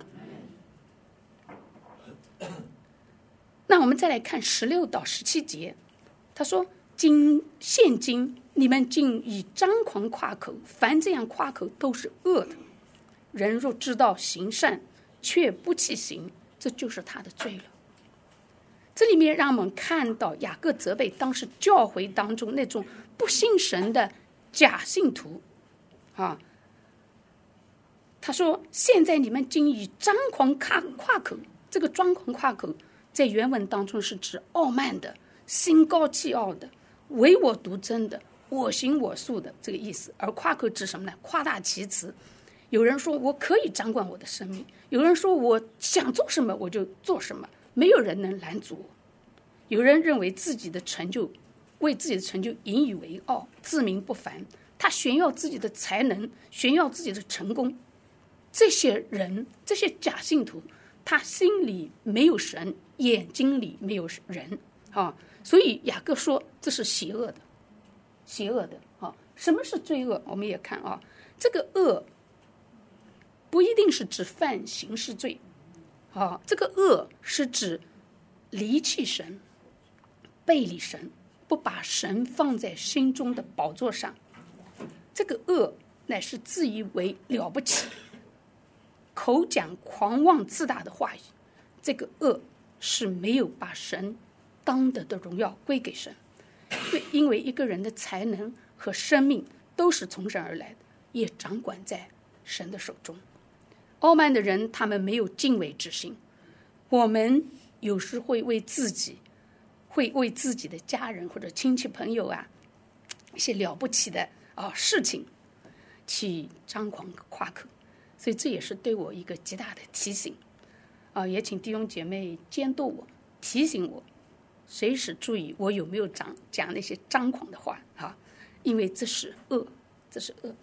那我们再来看16到17节，他说：现今你们竟以张狂夸口，凡这样夸口都是恶的。人若知道行善，却不去行，这就是他的罪了。这里面让我们看到雅各责备当时教会当中那种不信神的假信徒啊。他说：现在你们竟以张狂夸口，这个张狂夸口在原文当中是指傲慢的、心高气傲的、唯我独尊的、我行我素的这个意思。而夸口指什么呢？夸大其词。有人说我可以掌管我的生命，有人说我想做什么我就做什么，没有人能拦阻我。有人认为自己的成就，为自己的成就引以为傲，自命不凡，他炫耀自己的才能，炫耀自己的成功。这些人，这些假信徒，他心里没有神，眼睛里没有人啊，所以雅各说这是邪恶的，邪恶的啊。什么是罪恶？我们也看啊，这个恶不一定是指犯刑事罪啊，这个恶是指离弃神、背离神，不把神放在心中的宝座上。这个恶乃是自以为了不起，口讲狂妄自大的话语。这个恶是没有把神当得的荣耀归给神，因为一个人的才能和生命都是从神而来的，也掌管在神的手中。傲慢的人，他们没有敬畏之心。我们有时会为自己的家人或者亲戚朋友啊，一些了不起的事情去张狂夸口，所以这也是对我一个极大的提醒也请弟兄姐妹监督我，提醒我，随时注意我有没有讲那些张狂的话因为这是恶，这是恶。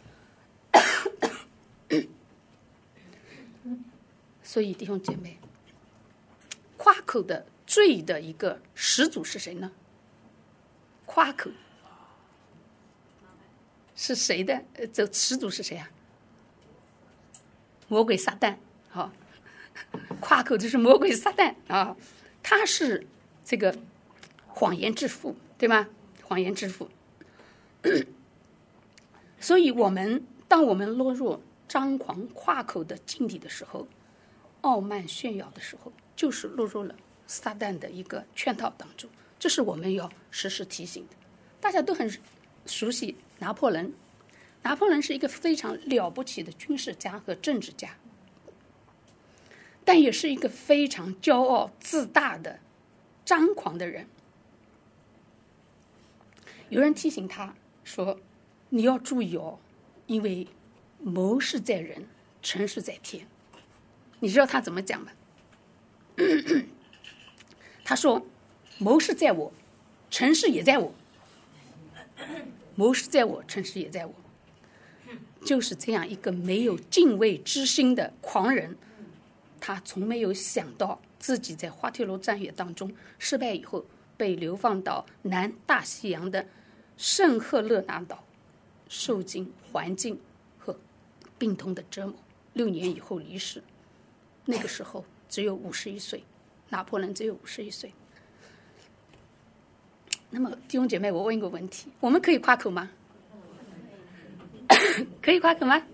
所以弟兄姐妹，夸口的罪的一个始祖是谁呢？夸口是谁的？这始祖是谁啊？魔鬼撒旦夸口就是魔鬼撒旦他是这个谎言之父，对吗？谎言之父。所以当我们落入张狂夸口的境地的时候，傲慢炫耀的时候，就是落入了撒旦的一个圈套当中。这是我们要时时提醒的。大家都很熟悉拿破仑，拿破仑是一个非常了不起的军事家和政治家，但也是一个非常骄傲自大的张狂的人。有人提醒他说，你要注意因为谋事在人，成事在天。你知道他怎么讲吗？他说，谋事在我，成事也在我。谋事在我，成事也在我。就是这样一个没有敬畏之心的狂人，他从没有想到自己在滑铁卢战役当中失败以后，被流放到南大西洋的圣赫勒拿岛，受尽环境和病痛的折磨，6年以后离世。那个时候只有51岁，拿破仑只有51岁。那么弟兄姐妹，我问一个问题，我们可以夸口吗？可以夸口吗？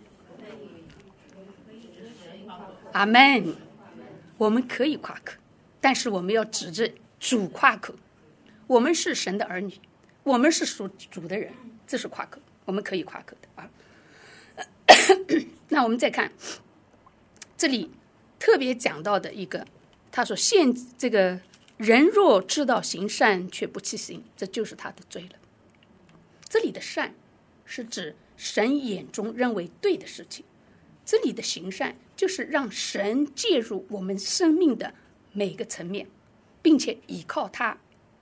阿们。我们可以夸口，但是我们要指着主夸口。我们是神的儿女，我们是属主的人，这是夸口，我们可以夸口的那我们再看这里特别讲到的一个，他说这个人若知道行善却不去行，这就是他的罪了。这里的善是指神眼中认为对的事情，这里的行善就是让神介入我们生命的每个层面，并且依靠他，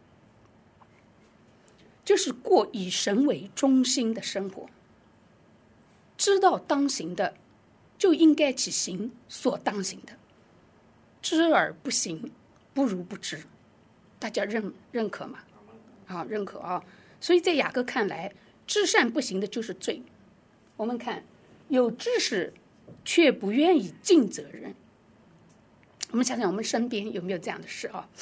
就是过以神为中心的生活。知道当行的就应该去行所当行的，知而不行不如不知。 大家认可吗？啊，认可啊。所以在雅各看来，知善不行的就是罪。我们看，有知识却不愿意尽责任。我们想想我们身边有没有这样的事啊？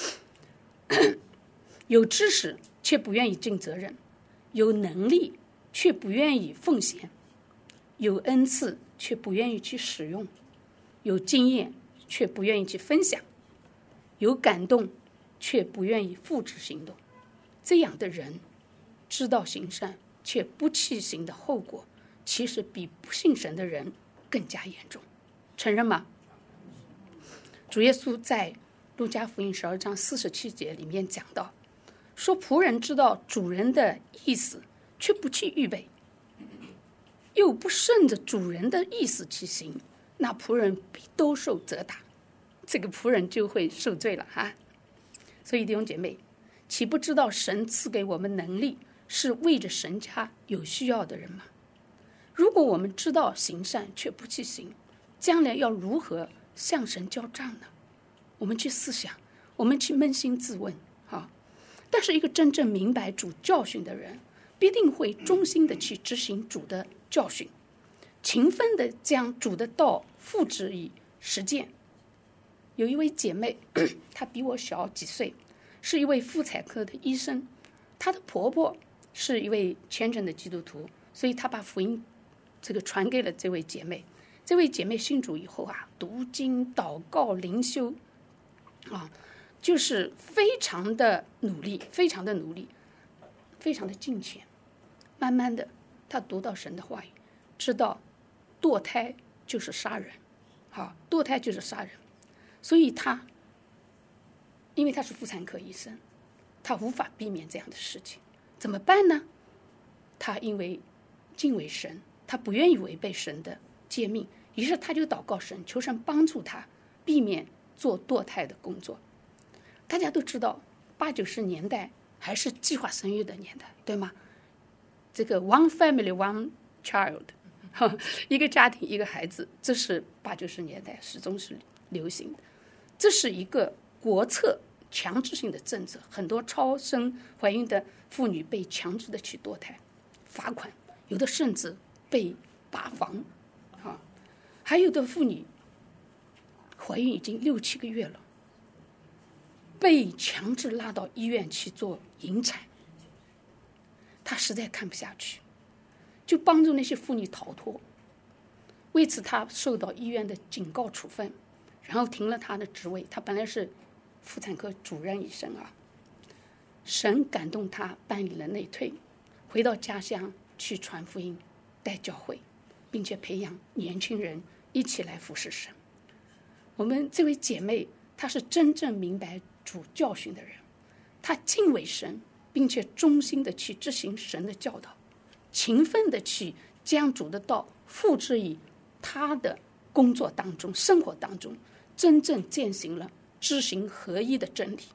有知识却不愿意尽责任，有能力却不愿意奉献，有恩赐却不愿意去使用，有经验却不愿意去分享，有感动却不愿意付之行动。这样的人知道行善却不去行的后果，其实比不信神的人更加严重，承认吗？主耶稣在路加福音12章47节里面讲到，说仆人知道主人的意思，却不去预备，又不顺着主人的意思去行，那仆人必都受责打，这个仆人就会受罪了哈。所以弟兄姐妹，岂不知道神赐给我们能力是为着神家有需要的人吗？如果我们知道行善却不去行，将来要如何向神交账呢？我们去思想，我们去扪心自问啊。但是一个真正明白主教训的人，必定会忠心的去执行主的教训，勤奋的将主的道付之以实践。有一位姐妹，她比我小几岁，是一位妇产科的医生，她的婆婆是一位虔诚的基督徒，所以她把福音这个传给了这位姐妹。这位姐妹信主以后啊，读经、祷告、灵修啊，就是非常的努力，非常的努力，非常的敬虔。慢慢的，她读到神的话语，知道堕胎就是杀人，堕胎就是杀人。所以她，因为她是妇产科医生，她无法避免这样的事情，怎么办呢？她因为敬畏神，她不愿意违背神的诫命，于是她就祷告神，求神帮助她避免做堕胎的工作。大家都知道，80、90年代还是计划生育的年代，对吗？这个 one family one child， 一个家庭一个孩子，这是80、90年代始终是流行的。这是一个国策强制性的政策，很多超生怀孕的妇女被强制的去堕胎，罚款，有的甚至被拔房，还有的妇女怀孕已经6、7个月了，被强制拉到医院去做引产，她实在看不下去，就帮助那些妇女逃脱。为此，她受到医院的警告处分，然后停了她的职位。她本来是妇产科主任医生啊。神感动她办理了内退，回到家乡去传福音、带教会，并且培养年轻人一起来服侍神。我们这位姐妹，她是真正明白主教训的人，她敬畏神，并且忠心的去执行神的教导，勤奋的去将主的道付之于她的工作当中、生活当中，真正践行了知行合一的真理。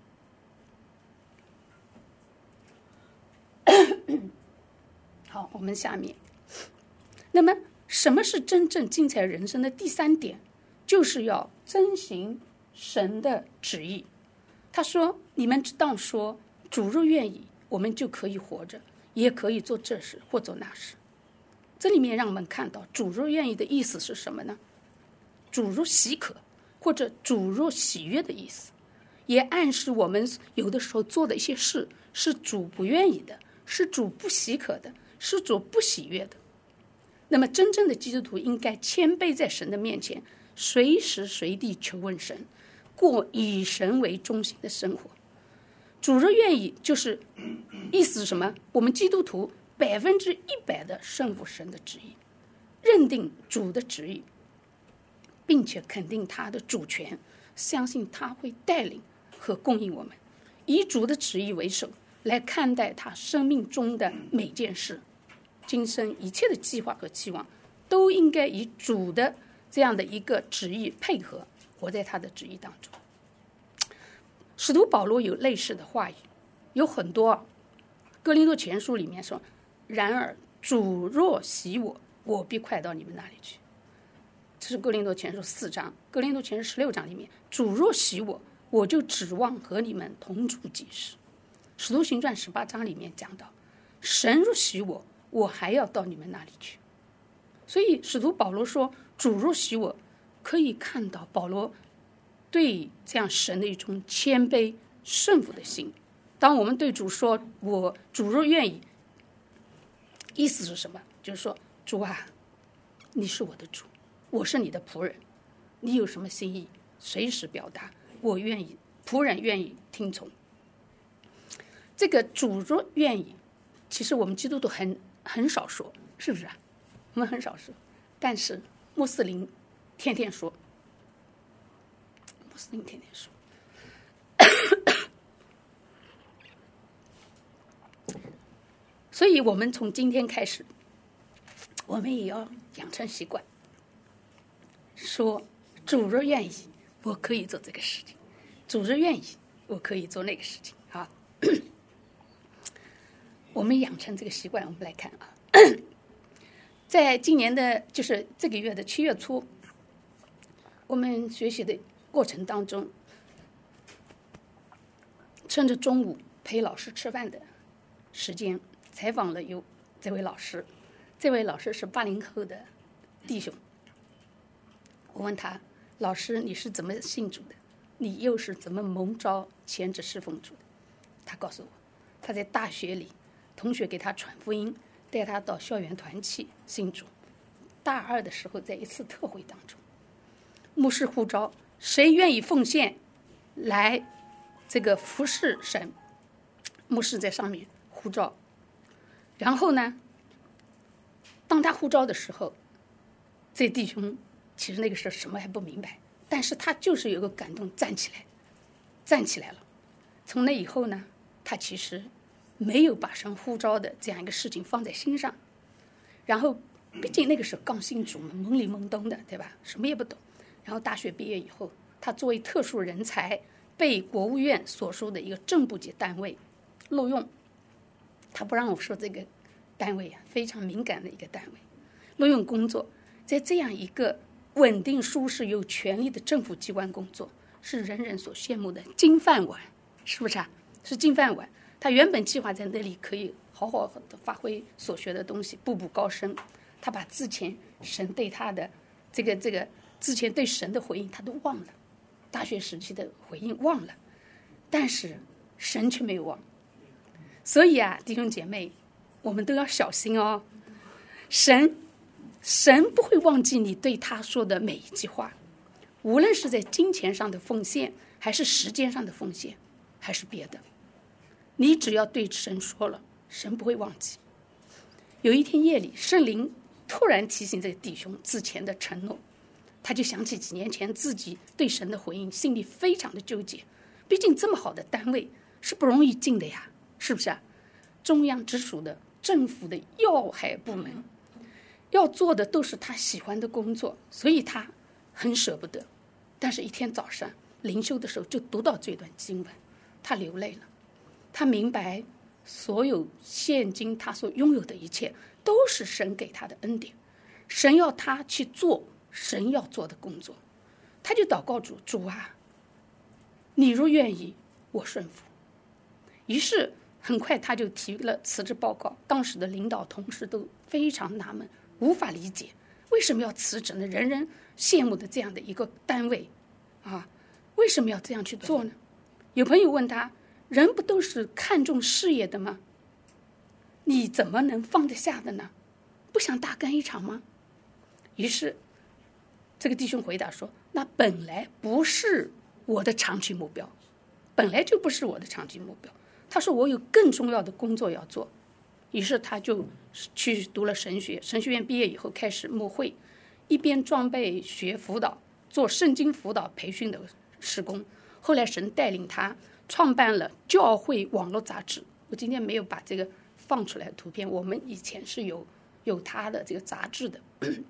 好，我们下面，那么什么是真正精彩人生的第3点？就是要遵行神的旨意。他说，你们当说，主若愿意，我们就可以活着，也可以做这事或做那事。这里面让我们看到主若愿意的意思是什么呢？主若喜可，或者主若喜悦的意思，也暗示我们有的时候做的一些事是主不愿意的，是主不喜可的，是主不喜悦的。那么真正的基督徒应该谦卑在神的面前，随时随地求问神，过以神为中心的生活。主若愿意，就是意思是什么？我们基督徒100%的顺服神的旨意，认定主的旨意，并且肯定他的主权，相信他会带领和供应我们，以主的旨意为首来看待他生命中的每件事。今生一切的计划和期望都应该以主的这样的一个旨意配合，活在他的旨意当中。使徒保罗有类似的话语，有很多。哥林多前书里面说，然而主若喜我，我必快到你们那里去。这是哥林多前书4章。哥林多前书16章里面，主若喜我， 我就指望和你们同住几时。使徒行传18章里面讲到，神若许我，我还要到你们那里去。所以使徒保罗说，主若许我，可以看到保罗对这样神的一种谦卑顺服的心。当我们对主说我主若愿意，意思是什么？就是说，主啊，你是我的主，我是你的仆人，你有什么心意随时表达，我愿意，仆人愿意听从。这个主若愿意，其实我们基督徒很少说，是不是啊？我们很少说，但是穆斯林天天说，穆斯林天天说。所以我们从今天开始，我们也要养成习惯，说主若愿意，我可以做这个事情；主若愿意，我可以做那个事情。好，我们养成这个习惯，我们来看啊，在今年的就是这个月的7月初，我们学习的过程当中，趁着中午陪老师吃饭的时间，采访了有这位老师。这位老师是80后的弟兄。我问他，老师你是怎么信主的？你又是怎么蒙召全职侍奉主的？他告诉我，他在大学里同学给他传福音，带他到校园团契信主。大2的时候，在一次特会当中，牧师呼召谁愿意奉献来这个服侍神，牧师在上面呼召。然后呢，当他呼召的时候，这弟兄其实那个时候什么还不明白，但是他就是有个感动，站起来了。从那以后呢，他其实没有把神呼召的这样一个事情放在心上。然后毕竟那个时候刚信主嘛，懵里懵懂的，对吧？什么也不懂。然后大学毕业以后，他作为特殊人才被国务院所属的一个正部级单位录用。他不让我说这个单位啊，非常敏感的一个单位，录用工作，在这样一个稳定、舒适、有权力的政府机关工作，是人人所羡慕的金饭碗，是不是啊？是金饭碗。他原本计划在那里可以好好的发挥所学的东西，步步高升。他把之前神对他的这个之前对神的回应他都忘了，大学时期的回应忘了，但是神却没有忘。所以啊，弟兄姐妹，我们都要小心哦。神不会忘记你对他说的每一句话，无论是在金钱上的奉献，还是时间上的奉献，还是别的，你只要对神说了，神不会忘记。有一天夜里，圣灵突然提醒这个弟兄之前的承诺，他就想起几年前自己对神的回应，心里非常的纠结。毕竟这么好的单位是不容易进的呀，是不是啊？中央直属的政府的要害部门，要做的都是他喜欢的工作，所以他很舍不得。但是一天早上灵修的时候就读到这段经文，他流泪了。他明白所有现今他所拥有的一切都是神给他的恩典，神要他去做神要做的工作。他就祷告主，主啊，你若愿意，我顺服。于是很快他就提了辞职报告，当时的领导同事都非常纳闷，无法理解为什么要辞职呢？人人羡慕的这样的一个单位啊，为什么要这样去做呢？有朋友问他，人不都是看重事业的吗？你怎么能放得下的呢？不想大干一场吗？于是这个弟兄回答说，那本来不是我的长期目标，本来就不是我的长期目标。他说我有更重要的工作要做。于是他就去读了神学，神学院毕业以后开始牧会，一边装备学辅导，做圣经辅导培训的事工。后来神带领他创办了教会网络杂志，我今天没有把这个放出来的图片，我们以前是有他的这个杂志的。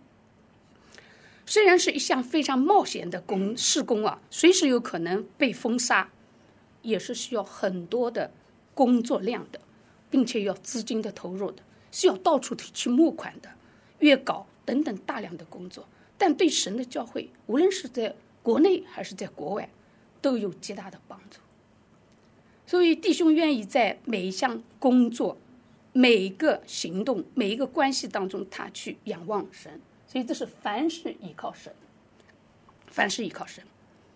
虽然是一项非常冒险的事工啊，随时有可能被封杀，也是需要很多的工作量的，并且要资金的投入的，需要到处去募款的，约稿等等大量的工作。但对神的教会，无论是在国内还是在国外， 都有极大的帮助。所以弟兄愿意在每一项工作、每一个行动、每一个关系当中，他去仰望神。所以这是凡事依靠神，凡事依靠神。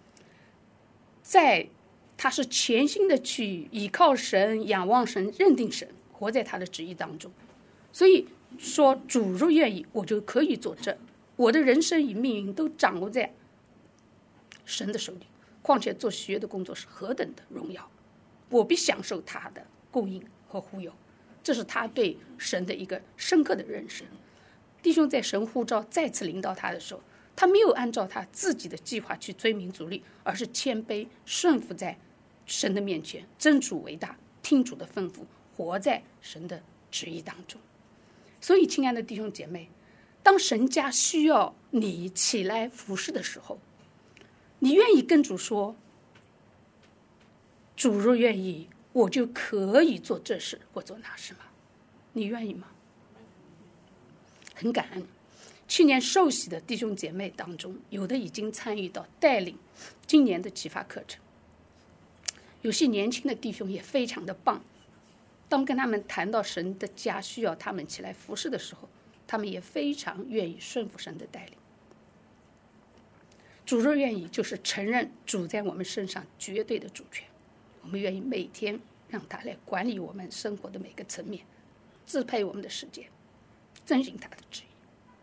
他是全心的去依靠神、仰望神、认定神，活在他的旨意当中。所以说主若愿意，我就可以做这。我的人生与命运都掌握在神的手里。况且做喜悦的工作是何等的荣耀，我必享受他的供应和护佑。这是他对神的一个深刻的认识。弟兄在神呼召再次领导他的时候，他没有按照他自己的计划去追名逐利，而是谦卑顺服在神的面前，真主为大，听主的吩咐，活在神的旨意当中。所以亲爱的弟兄姐妹，当神家需要你起来服侍的时候，你愿意跟主说，主若愿意，我就可以做这事或做那事吗？你愿意吗？很感恩，去年受洗的弟兄姐妹当中，有的已经参与到带领今年的启发课程，有些年轻的弟兄也非常的棒。当跟他们谈到神的家需要他们起来服侍的时候，他们也非常愿意顺服神的带领。主若愿意，就是承认主在我们身上绝对的主权，我们愿意每天让他来管理我们生活的每个层面，支配我们的世界，遵循他的旨意。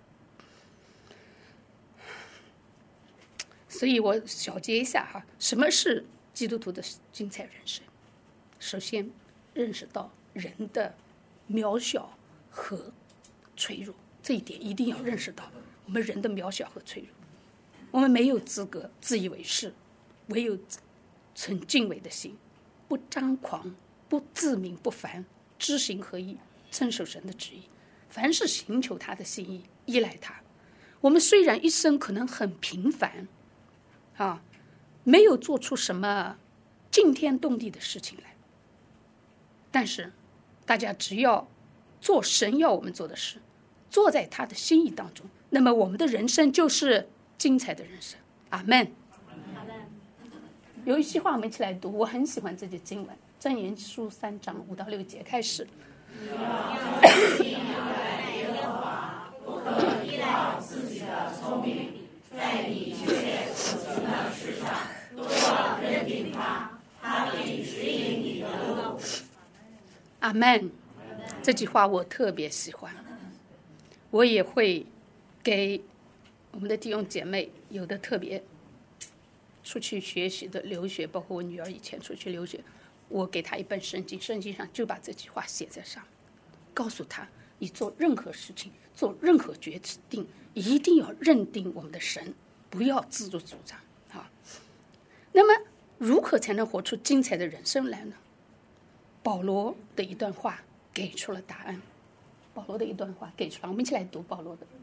所以我小结一下哈，什么是基督徒的精彩人生？首先认识到人的渺小和脆弱，这一点一定要认识到，我们人的渺小和脆弱，我们没有资格自以为是，唯有存敬畏的心，不张狂，不自命不凡，知行合一，遵守神的旨意，凡事寻求他的心意，依赖他。我们虽然一生可能很平凡没有做出什么惊天动地的事情来，但是大家只要做神要我们做的事，做在他的心意当中，那么我们的人生就是精彩的人生。阿们。有一句话我们一起来读，我很喜欢这节经文，箴言书3章5到6节开始。 不可依赖自己的聪明，在你一切所行的事上都要认定他，他必指引你的路。 阿们。这句话我特别喜欢，我也会给我们的弟兄姐妹，有的特别出去学习的留学，包括我女儿以前出去留学，我给她一本圣经，圣经上就把这句话写在上面，告诉她你做任何事情，做任何决定，一定要认定我们的神，不要自作主张那么如何才能活出精彩的人生来呢？保罗的一段话给出了答案。保罗的一段话给出了，我们一起来读保罗的。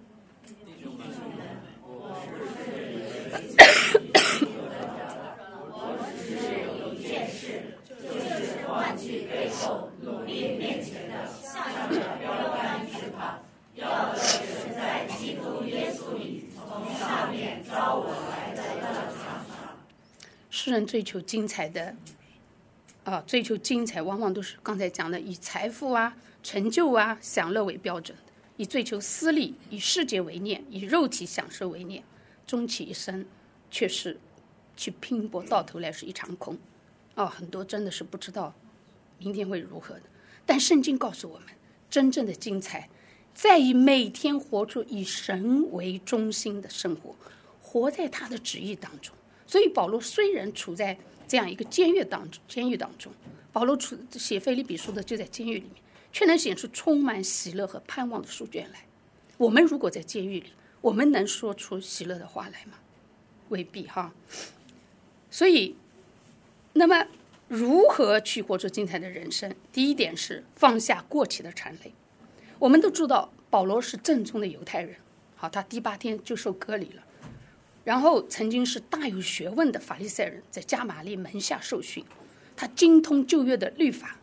我只是有一件事，就是忘记背后，努力面前的，向着标杆直跑，要得神在基督耶稣里从上面召我来的那场上。 世人追求精彩的追求精彩往往都是刚才讲的以财富成就享乐为标准，以追求私利，以世界为念，以肉体享受为念，终其一生却是去拼搏，到头来是一场空很多真的是不知道明天会如何的。但圣经告诉我们，真正的精彩在于每天活出以神为中心的生活，活在他的旨意当中。所以保罗虽然处在这样一个监狱当中，保罗写腓立比书的就在监狱里面，却能显出充满喜乐和盼望的书卷来。我们如果在监狱里，我们能说出喜乐的话来吗？未必所以那么如何去活出精彩的人生？第一点是放下过去的缠累。我们都知道保罗是正宗的犹太人，他第8天就受割礼了，然后曾经是大有学问的法利赛人，在加玛列门下受训，他精通旧约的律法，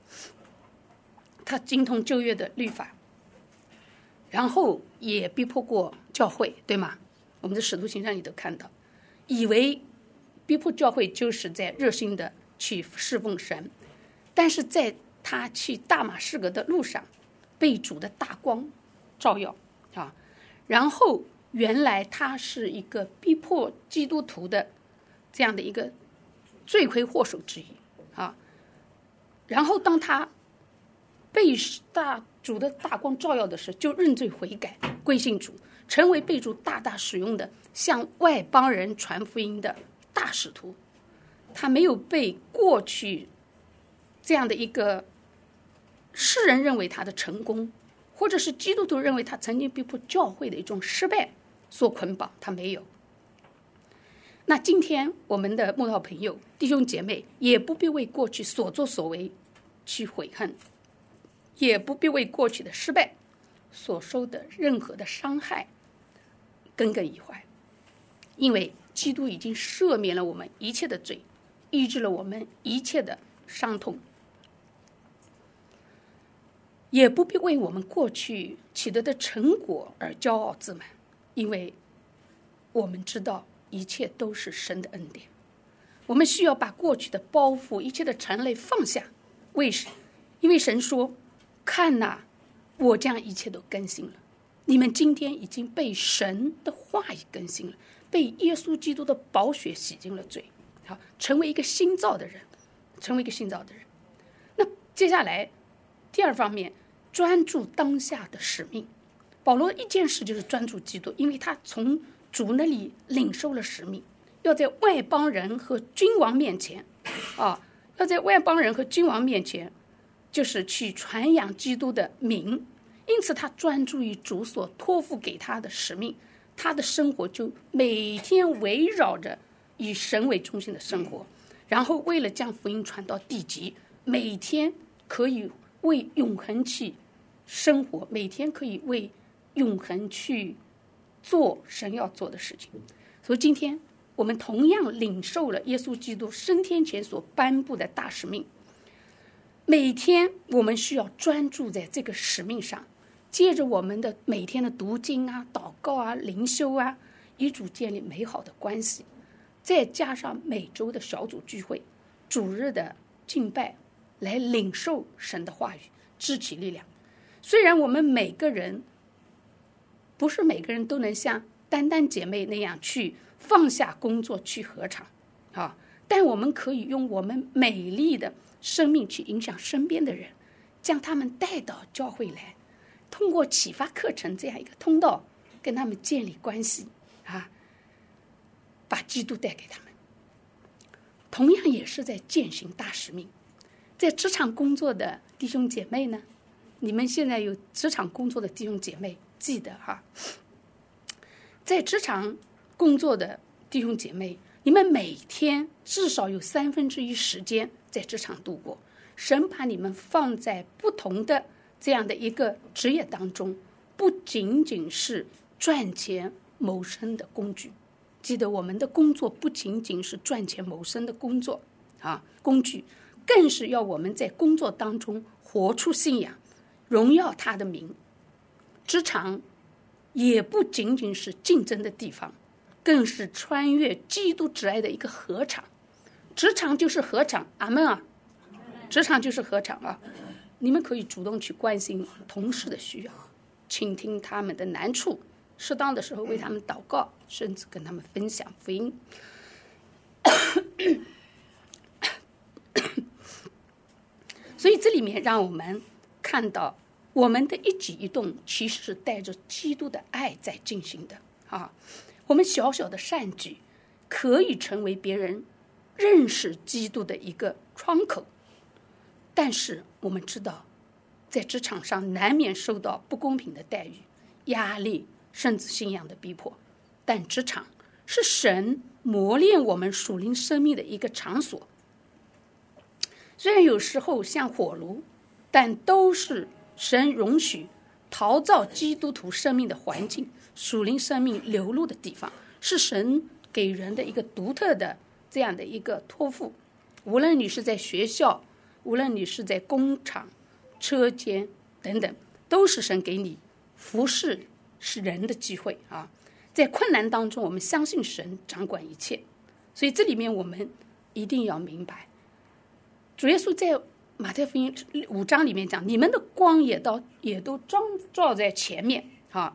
然后也逼迫过教会，对吗？我们的使徒行传里都看到，以为逼迫教会就是在热心的去侍奉神，但是在他去大马士革的路上，被主的大光照耀啊，然后原来他是一个逼迫基督徒的这样的一个罪魁祸首之一啊。然后当他被主的大光照耀的时候，就认罪悔改，归信主，成为被主大大使用的向外邦人传福音的大使徒。他没有被过去这样的一个世人认为他的成功，或者是基督徒认为他曾经逼迫教会的一种失败所捆绑，他没有。那今天我们的慕道朋友弟兄姐妹也不必为过去所作所为去悔恨，也不必为过去的失败所受的任何的伤害耿耿于怀，因为基督已经赦免了我们一切的罪，医治了我们一切的伤痛。也不必为我们过去取得的成果而骄傲自满，因为我们知道一切都是神的恩典。我们需要把过去的包袱、一切的尘累放下。为什么？因为神说：“看哪，我将一切都更新了。”你们今天已经被神的话语更新了，被耶稣基督的宝血洗净了罪，好，成为一个新造的人，成为一个新造的人。那接下来第二方面，专注当下的使命。保罗一件事就是专注基督，因为他从主那里领受了使命，要在外邦人和君王面前要在外邦人和君王面前就是去传扬基督的名。因此他专注于主所托付给他的使命，他的生活就每天围绕着以神为中心的生活，然后为了将福音传到地极，每天可以为永恒去生活，每天可以为永恒去做神要做的事情。所以今天我们同样领受了耶稣基督升天前所颁布的大使命，每天我们需要专注在这个使命上，借着我们的每天的读经啊、祷告啊、灵修啊，与主建立美好的关系，再加上每周的小组聚会、主日的敬拜，来领受神的话语，支起力量。虽然我们每个人不是每个人都能像丹丹姐妹那样去放下工作去合场但我们可以用我们美丽的生命去影响身边的人，将他们带到教会来，通过启发课程这样一个通道跟他们建立关系把基督带给他们。同样也是在践行大使命。在职场工作的弟兄姐妹呢，你们现在有职场工作的弟兄姐妹，记得在职场工作的弟兄姐妹，你们每天至少有1/3时间在职场度过。神把你们放在不同的这样的一个职业当中，不仅仅是赚钱谋生的工具。记得我们的工作不仅仅是赚钱谋生的工作工具，更是要我们在工作当中活出信仰，荣耀他的名。职场也不仅仅是竞争的地方，更是穿越基督之爱的一个合场。职场就是合场，阿们啊！职场就是合场你们可以主动去关心同事的需要，倾听他们的难处，适当的时候为他们祷告，甚至跟他们分享福音。所以这里面让我们看到，我们的一举一动其实是带着基督的爱在进行的我们小小的善举可以成为别人认识基督的一个窗口。但是我们知道，在职场上难免受到不公平的待遇、压力，甚至信仰的逼迫。但职场是神磨练我们属灵生命的一个场所。虽然有时候像火炉，但都是神容许陶造基督徒生命的环境，属灵生命流露的地方，是神给人的一个独特的这样的一个托付。无论你是在学校，无论你是在工厂、车间等等，都是神给你服侍是人的机会在困难当中，我们相信神掌管一切。 所以这里面我们一定要明白，主耶稣在马太福音5章里面讲，你们的光也都照在前面啊，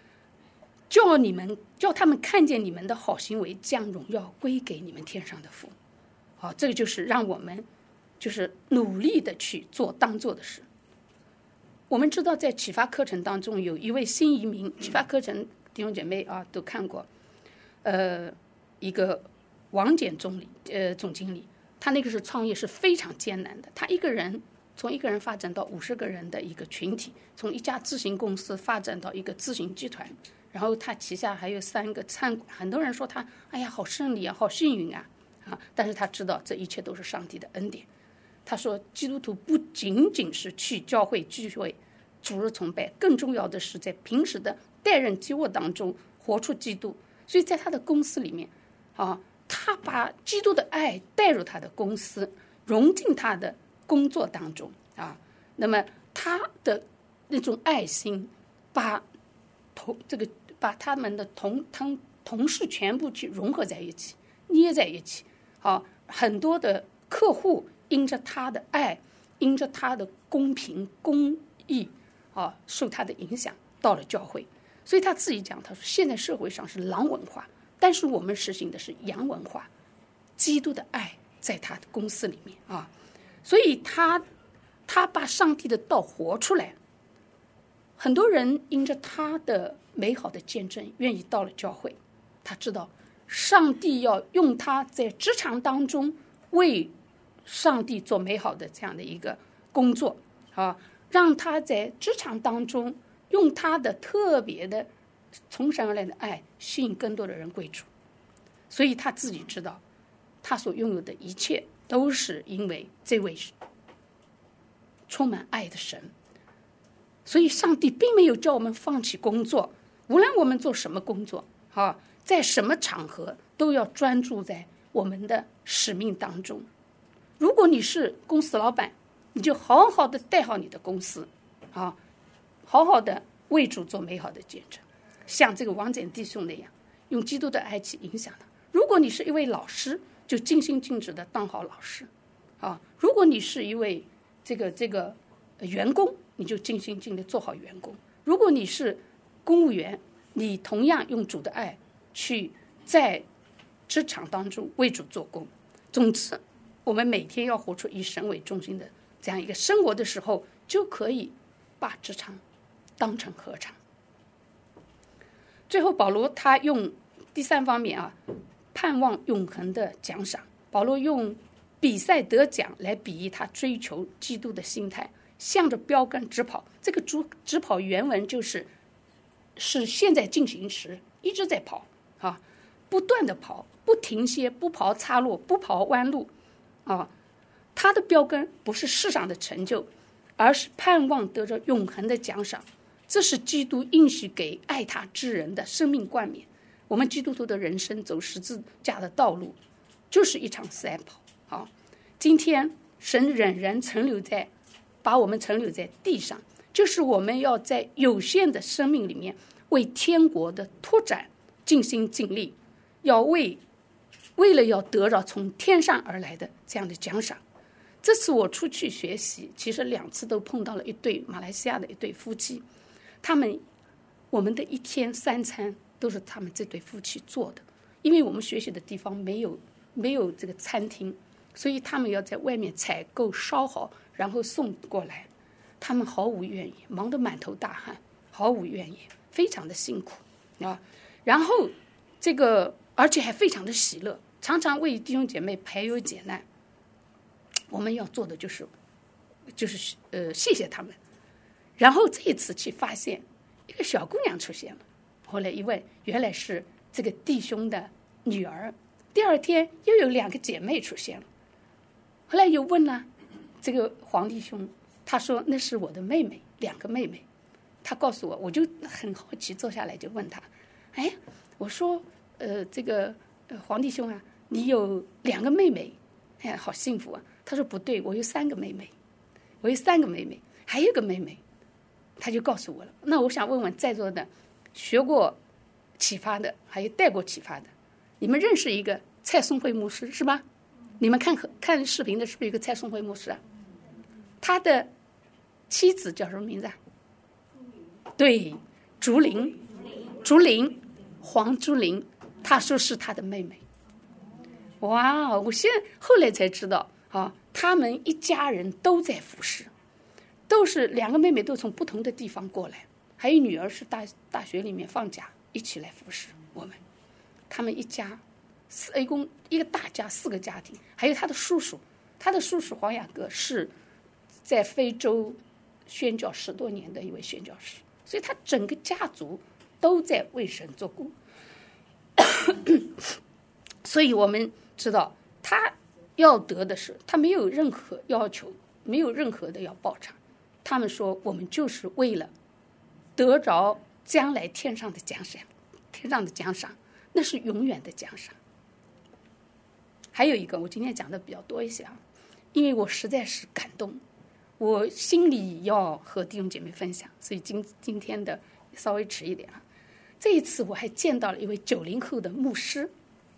叫他们看见你们的好行为，将荣耀归给你们天上的父。好，这个就是让我们就是努力的去做当做的事。我们知道在启发课程当中有一位新移民，启发课程弟兄姐妹啊都看过，一个王简总经理，他那个是创业是非常艰难的，他从一个人发展到50个人的一个群体，从一家咨询公司发展到一个咨询集团，然后他旗下还有3个餐馆。很多人说他哎呀好胜利啊，好幸运啊，但是他知道这一切都是上帝的恩典。他说基督徒不仅仅是去教会聚会主日崇拜，更重要的是在平时的待人接物当中活出基督。所以在他的公司里面他把基督的爱带入他的公司，融进他的工作当中那么他的那种爱心把他们的同事全部去融合在一起，捏在一起很多的客户因着他的爱，因着他的公平公义受他的影响到了教会。所以他自己讲，他说现在社会上是狼文化，但是我们实行的是羊文化，基督的爱在他的公司里面所以他把上帝的道活出来。很多人因着他的美好的见证愿意到了教会，他知道上帝要用他在职场当中为上帝做美好的这样的一个工作让他在职场当中用他的特别的从神而来的爱吸引更多的人归主。所以他自己知道他所拥有的一切都是因为这位充满爱的神。所以上帝并没有叫我们放弃工作，无论我们做什么工作在什么场合都要专注在我们的使命当中。如果你是公司老板，你就好好的带好你的公司好好的为主做美好的见证，像这个王简弟兄那样用基督的爱去影响他。如果你是一位老师，就尽心尽职的当好老师如果你是一位这个员工，你就尽心尽力做好员工。如果你是公务员，你同样用主的爱去在职场当中为主做工。总之我们每天要活出以神为中心的这样一个生活的时候，就可以把职场当成合场。最后保罗他用第3方面盼望永恒的奖赏。保罗用比赛得奖来比喻他追求基督的心态，向着标杆直跑。这个直跑原文是现在进行时，一直在跑不断的跑，不停歇，不跑岔路，不跑弯路他的标杆不是世上的成就，而是盼望得着永恒的奖赏。这是基督应许给爱他之人的生命冠冕。我们基督徒的人生走十字架的道路，就是一场赛跑今天神仍然把我们存留在地上，就是我们要在有限的生命里面为天国的拓展尽心尽力，要为了要得到从天上而来的这样的奖赏。这次我出去学习，其实2次都碰到了一对马来西亚的一对夫妻，我们的1天3餐都是他们这对夫妻做的，因为我们学习的地方没有这个餐厅，所以他们要在外面采购烧好，然后送过来。他们毫无怨言，忙得满头大汗，毫无怨言，非常的辛苦然后而且还非常的喜乐，常常为弟兄姐妹排忧解难。我们要做的就是谢谢他们。然后这一次去发现一个小姑娘出现了，后来一问，原来是这个弟兄的女儿。第2天又有2个姐妹出现了，后来又问了这个黄弟兄，他说那是我的妹妹，2个妹妹。他告诉我，我就很好奇，坐下来就问他，我说这个黄弟兄你有2个妹妹，好幸福啊。他说不对，我有3个妹妹，还有个妹妹。他就告诉我了。那我想问问在座的学过启发的还有带过启发的，你们认识一个蔡松辉牧师是吧？你们看视频的是不是有个蔡松辉牧师啊？他的妻子叫什么名字啊？对，竹林，黄竹林，他说是他的妹妹。哇，我后来才知道啊，他们一家人都在服侍，都是两个妹妹都从不同的地方过来，还有女儿是大学里面放假一起来服侍我们。他们一家一共一个大家4个家庭，还有他的叔叔黄雅各是在非洲宣教10多年的一位宣教师，所以他整个家族都在为神做工。所以我们知道他要得的是，他没有任何要求，没有任何的要报偿。他们说我们就是为了得着将来天上的奖赏，那是永远的奖赏。还有一个，我今天讲的比较多一些啊，因为我实在是感动，我心里要和弟兄姐妹分享，所以今天的稍微迟一点啊。这一次我还见到了一位90后的牧师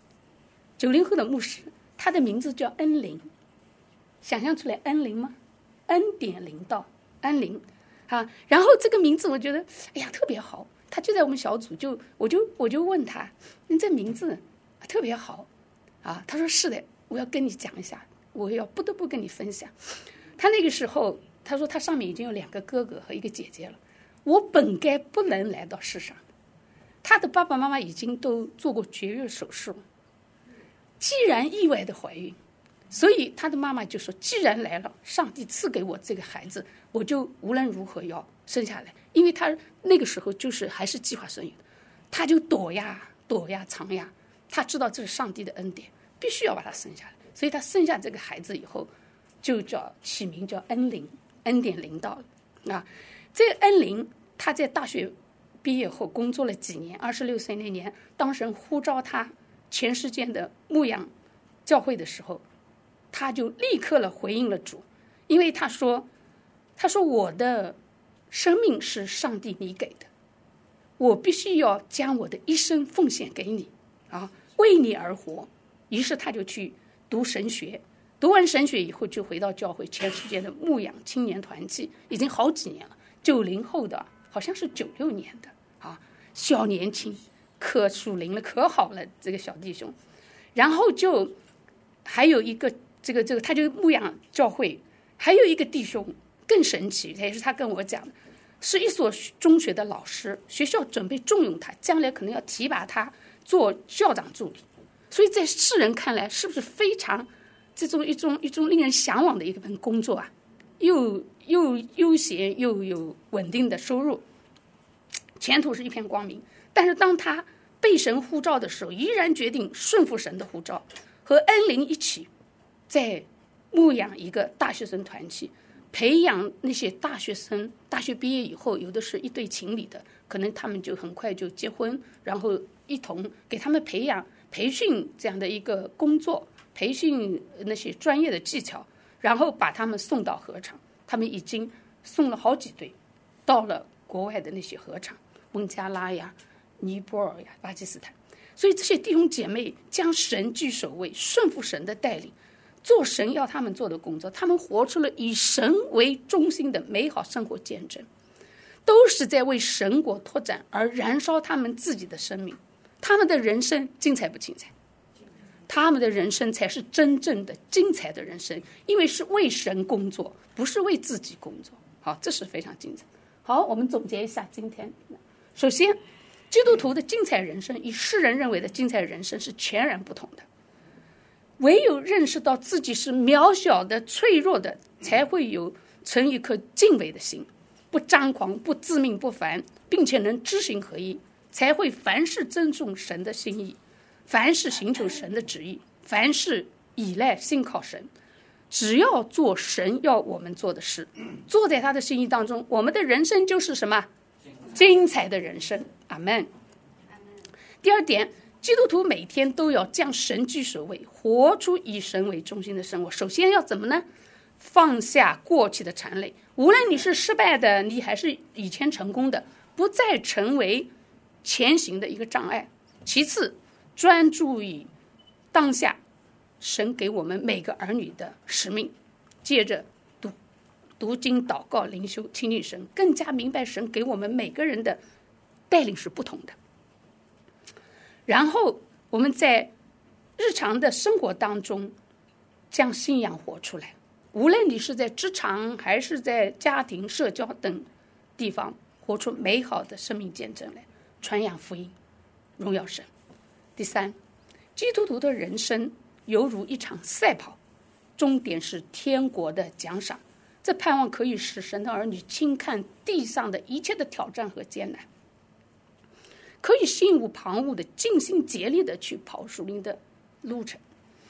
，90后的牧师，他的名字叫恩林，想象出来恩林吗？恩典临到，恩林啊。然后这个名字我觉得，哎呀，特别好。他就在我们小组，我就问他，你这名字特别好啊。他说是的，我要跟你讲一下，我要不得不跟你分享。他那个时候，他说他上面已经有2个哥哥和1个姐姐了，我本该不能来到世上。他的爸爸妈妈已经都做过绝育手术，既然意外的怀孕，所以他的妈妈就说，既然来了，上帝赐给我这个孩子，我就无论如何要生下来。因为他那个时候就是还是计划生育的，他就躲呀藏呀，他知道这是上帝的恩典，必须要把他生下来。所以他生下这个孩子以后，就起名叫恩林，恩典临到了啊。这个恩林他在大学毕业后工作了几年，26岁那年，当神呼召他全世界的牧养教会的时候，他就立刻了回应了主，因为他说我的生命是上帝你给的，我必须要将我的一生奉献给你啊，为你而活。于是他就去读神学，读完神学以后就回到教会，全世界的牧养青年团契已经好几年了，90后的好像是96年的啊，小年轻可属灵了，可好了这个小弟兄。然后就还有一个这个他就牧养教会，还有一个弟兄更神奇，也是他跟我讲的，是一所中学的老师，学校准备重用他，将来可能要提拔他做校长助理。所以在世人看来，是不是非常这种一种令人向往的一份工作啊？又悠闲又有稳定的收入，前途是一片光明。但是当他被神呼召的时候，依然决定顺服神的呼召，和恩林一起在牧养一个大学生团契，培养那些大学生，大学毕业以后有的是一对情侣的，可能他们就很快就结婚，然后一同给他们培训这样的一个工作，培训那些专业的技巧，然后把他们送到合场。他们已经送了好几对到了国外的那些合场，孟加拉呀、尼泊尔呀、巴基斯坦。所以这些弟兄姐妹将神居首位，顺服神的带领，做神要他们做的工作，他们活出了以神为中心的美好生活见证，都是在为神国拓展而燃烧他们自己的生命。他们的人生精彩不精彩？他们的人生才是真正的精彩的人生，因为是为神工作，不是为自己工作。好，这是非常精彩。好，我们总结一下今天。首先，基督徒的精彩人生与世人认为的精彩人生是全然不同的。唯有认识到自己是渺小的、脆弱的，才会有存一颗敬畏的心，不张狂，不自命不凡，并且能知行合一，才会凡事尊重神的心意，凡事寻求神的旨意，凡事依赖信靠神。只要做神要我们做的事，做在他的心意当中，我们的人生就是什么？精彩的人生。阿们。第二点，基督徒每天都要将神居首位，活出以神为中心的生活。首先要怎么呢？放下过去的缠累，无论你是失败的，你还是以前成功的，不再成为前行的一个障碍。其次，专注于当下神给我们每个儿女的使命，接着读经、祷告、灵修、亲近神，更加明白神给我们每个人的带领是不同的。然后我们在日常的生活当中将信仰活出来，无论你是在职场还是在家庭、社交等地方，活出美好的生命见证来，传扬福音，荣耀神。第三，基督徒的人生犹如一场赛跑，终点是天国的奖赏。这盼望可以使神的儿女轻看地上的一切的挑战和艰难，可以心无旁骛的尽心竭力的去跑属灵的路程，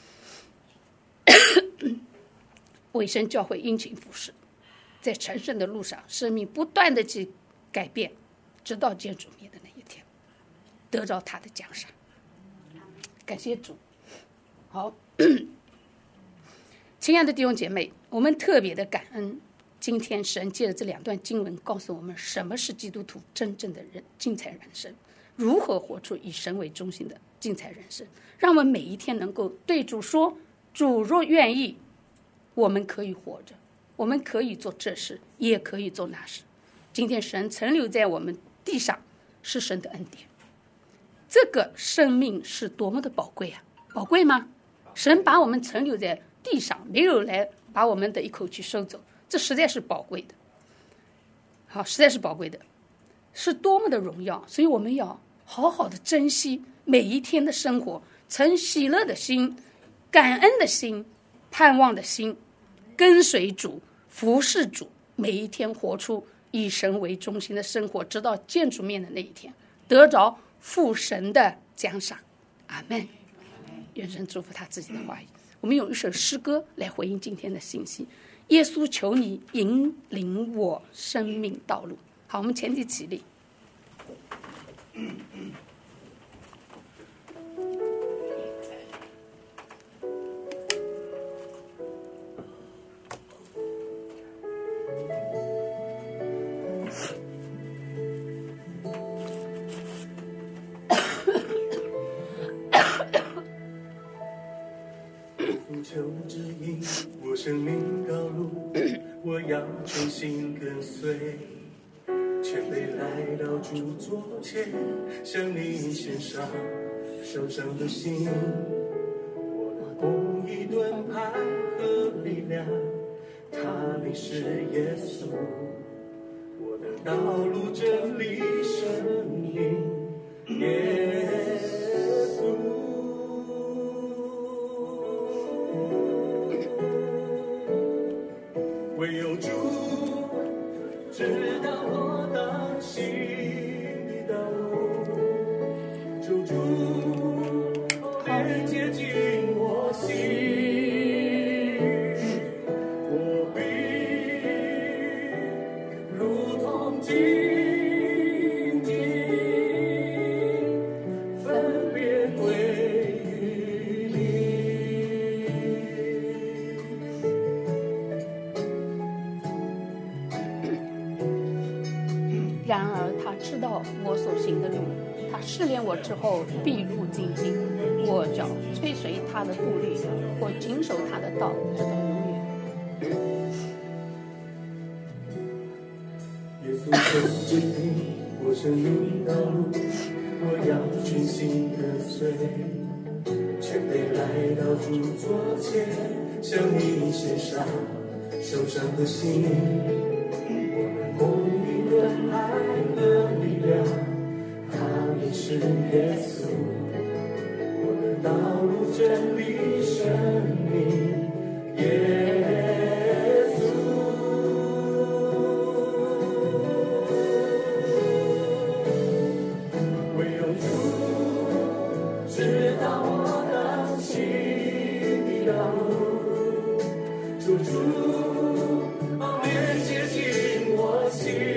为神教会殷勤服侍，在成圣的路上，生命不断的去改变，直到见主面的那一天，得着他的奖赏。感谢主。好，亲爱的弟兄姐妹，我们特别的感恩，今天神借着这2段经文告诉我们什么是基督徒真正的精彩人生，如何活出以神为中心的精彩人生，让我们每一天能够对主说，主若愿意，我们可以活着，我们可以做这事，也可以做那事。今天神存留在我们地上是神的恩典，这个生命是多么的宝贵啊！宝贵吗？神把我们存留在地上，没有来把我们的一口气收走，这实在是宝贵的。好，实在是宝贵的，是多么的荣耀！所以我们要好好的珍惜每一天的生活，存喜乐的心、感恩的心、盼望的心，跟随主、服侍主，每一天活出以神为中心的生活，直到见主面的那一天，得着父神的奖赏。阿们。愿神祝福他自己的话语。我们用一首诗歌来回应今天的信息。耶稣，求你引领我生命道路。好，我们全体起立。 求指引我生命道路，我要全心跟随，全备来到主座前，向你献上受伤的心。我的公义盾牌和力量，他名是耶稣，我的道路真理生命耶稣。唯有主知道我当行的道路，求主别接近我心，我必如同荆棘分别归于你。 然而他知道我所行的路，他试炼我之后必入荆棘，我脚追随他的步履，我谨守他的道，直到永远。 耶稣求指引我生命道路，我要全心跟随，全备来到主座前，向你献上受伤的心。盾牌的力量，他名是耶稣，我的道路真理生命耶稣。唯有主知道我当行的道路，求主别接近我心。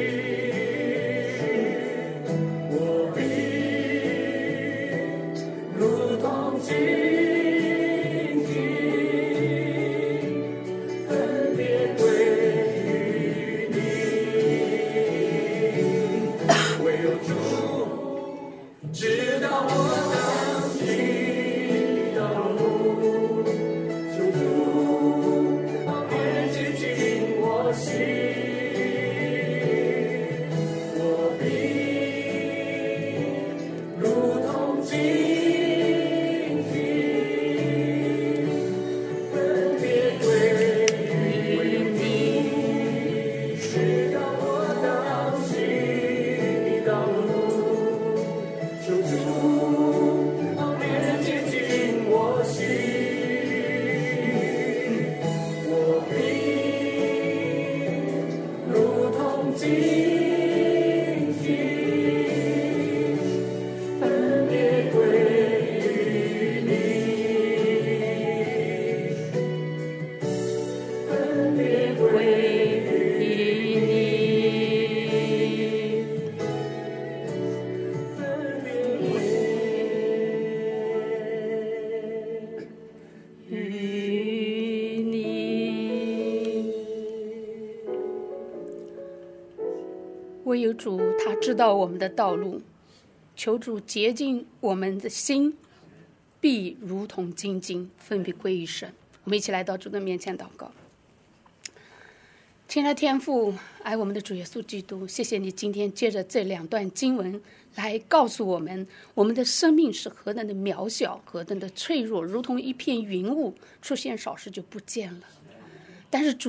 知道我当行的道路， 唯有主他知道我们的道路，求主洁净我们的心，必如同金晶，分别归于神。我们一起来到主的面前祷告。亲爱的天父，爱我们的主耶稣基督，谢谢你今天借着这2段经文来告诉我们，我们的生命是何等的渺小，何等的脆弱，如同一片云雾，出现少时就不见了。但是主